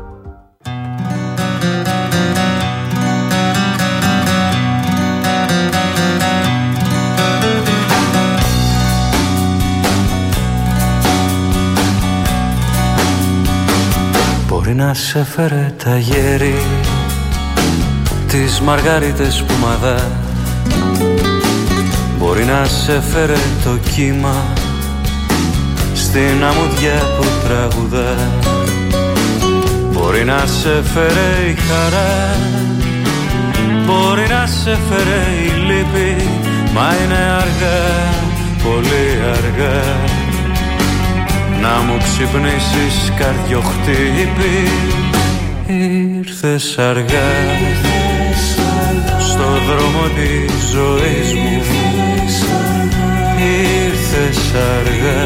Μπορεί να σε φέρε τα γέρι, τις μαργαρίτες που μαδά. Μπορεί να σε φέρε το κύμα στην αμμουδιά που τραγουδά. Μπορεί να σε φέρε η χαρά, μπορεί να σε φέρε η λύπη, μα είναι αργά, πολύ αργά, να μου ξυπνήσεις καρδιοχτύπη. Ήρθες αργά στο δρόμο της ζωής μου, ήρθες αργά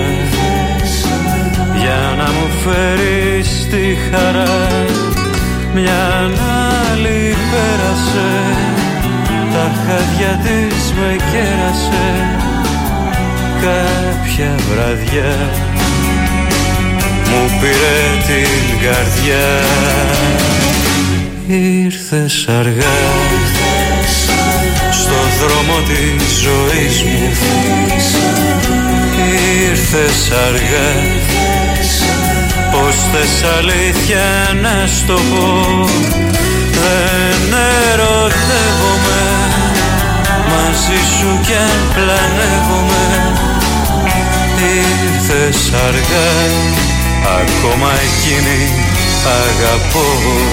για να μου φέρεις τη χαρά. Μια άλλη πέρασε, τα χάδια της με κέρασε. Κάποια βραδιά μου πήρε την καρδιά. Ήρθες αργά δρόμο της ζωής μου. Ήρθες αργά, πως θες αλήθεια να στο πω. Δεν ερωτεύομαι, μαζί σου κι αν πλανεύομαι. Ήρθες αργά, ακόμα εκείνη αγαπώ.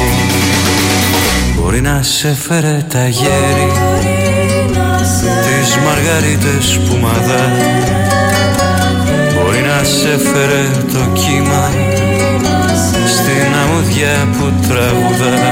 Μπορεί να σε φέρε τα γέρι, τις μαργαρίτες που μαδά. Μπορεί να σε φέρε το κύμα, στην αμμούδια που τραγουδά.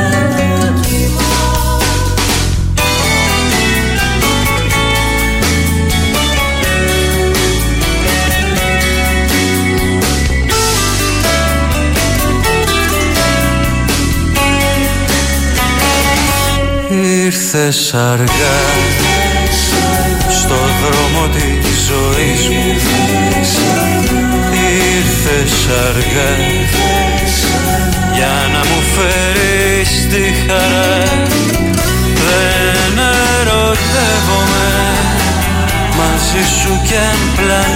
Ήρθες αργά, στο δρόμο της ζωής μου. Ήρθες αργά, για να μου φέρεις τη χαρά. Δεν ερωτεύομαι, μαζί σου κι αν πλανεύομαι.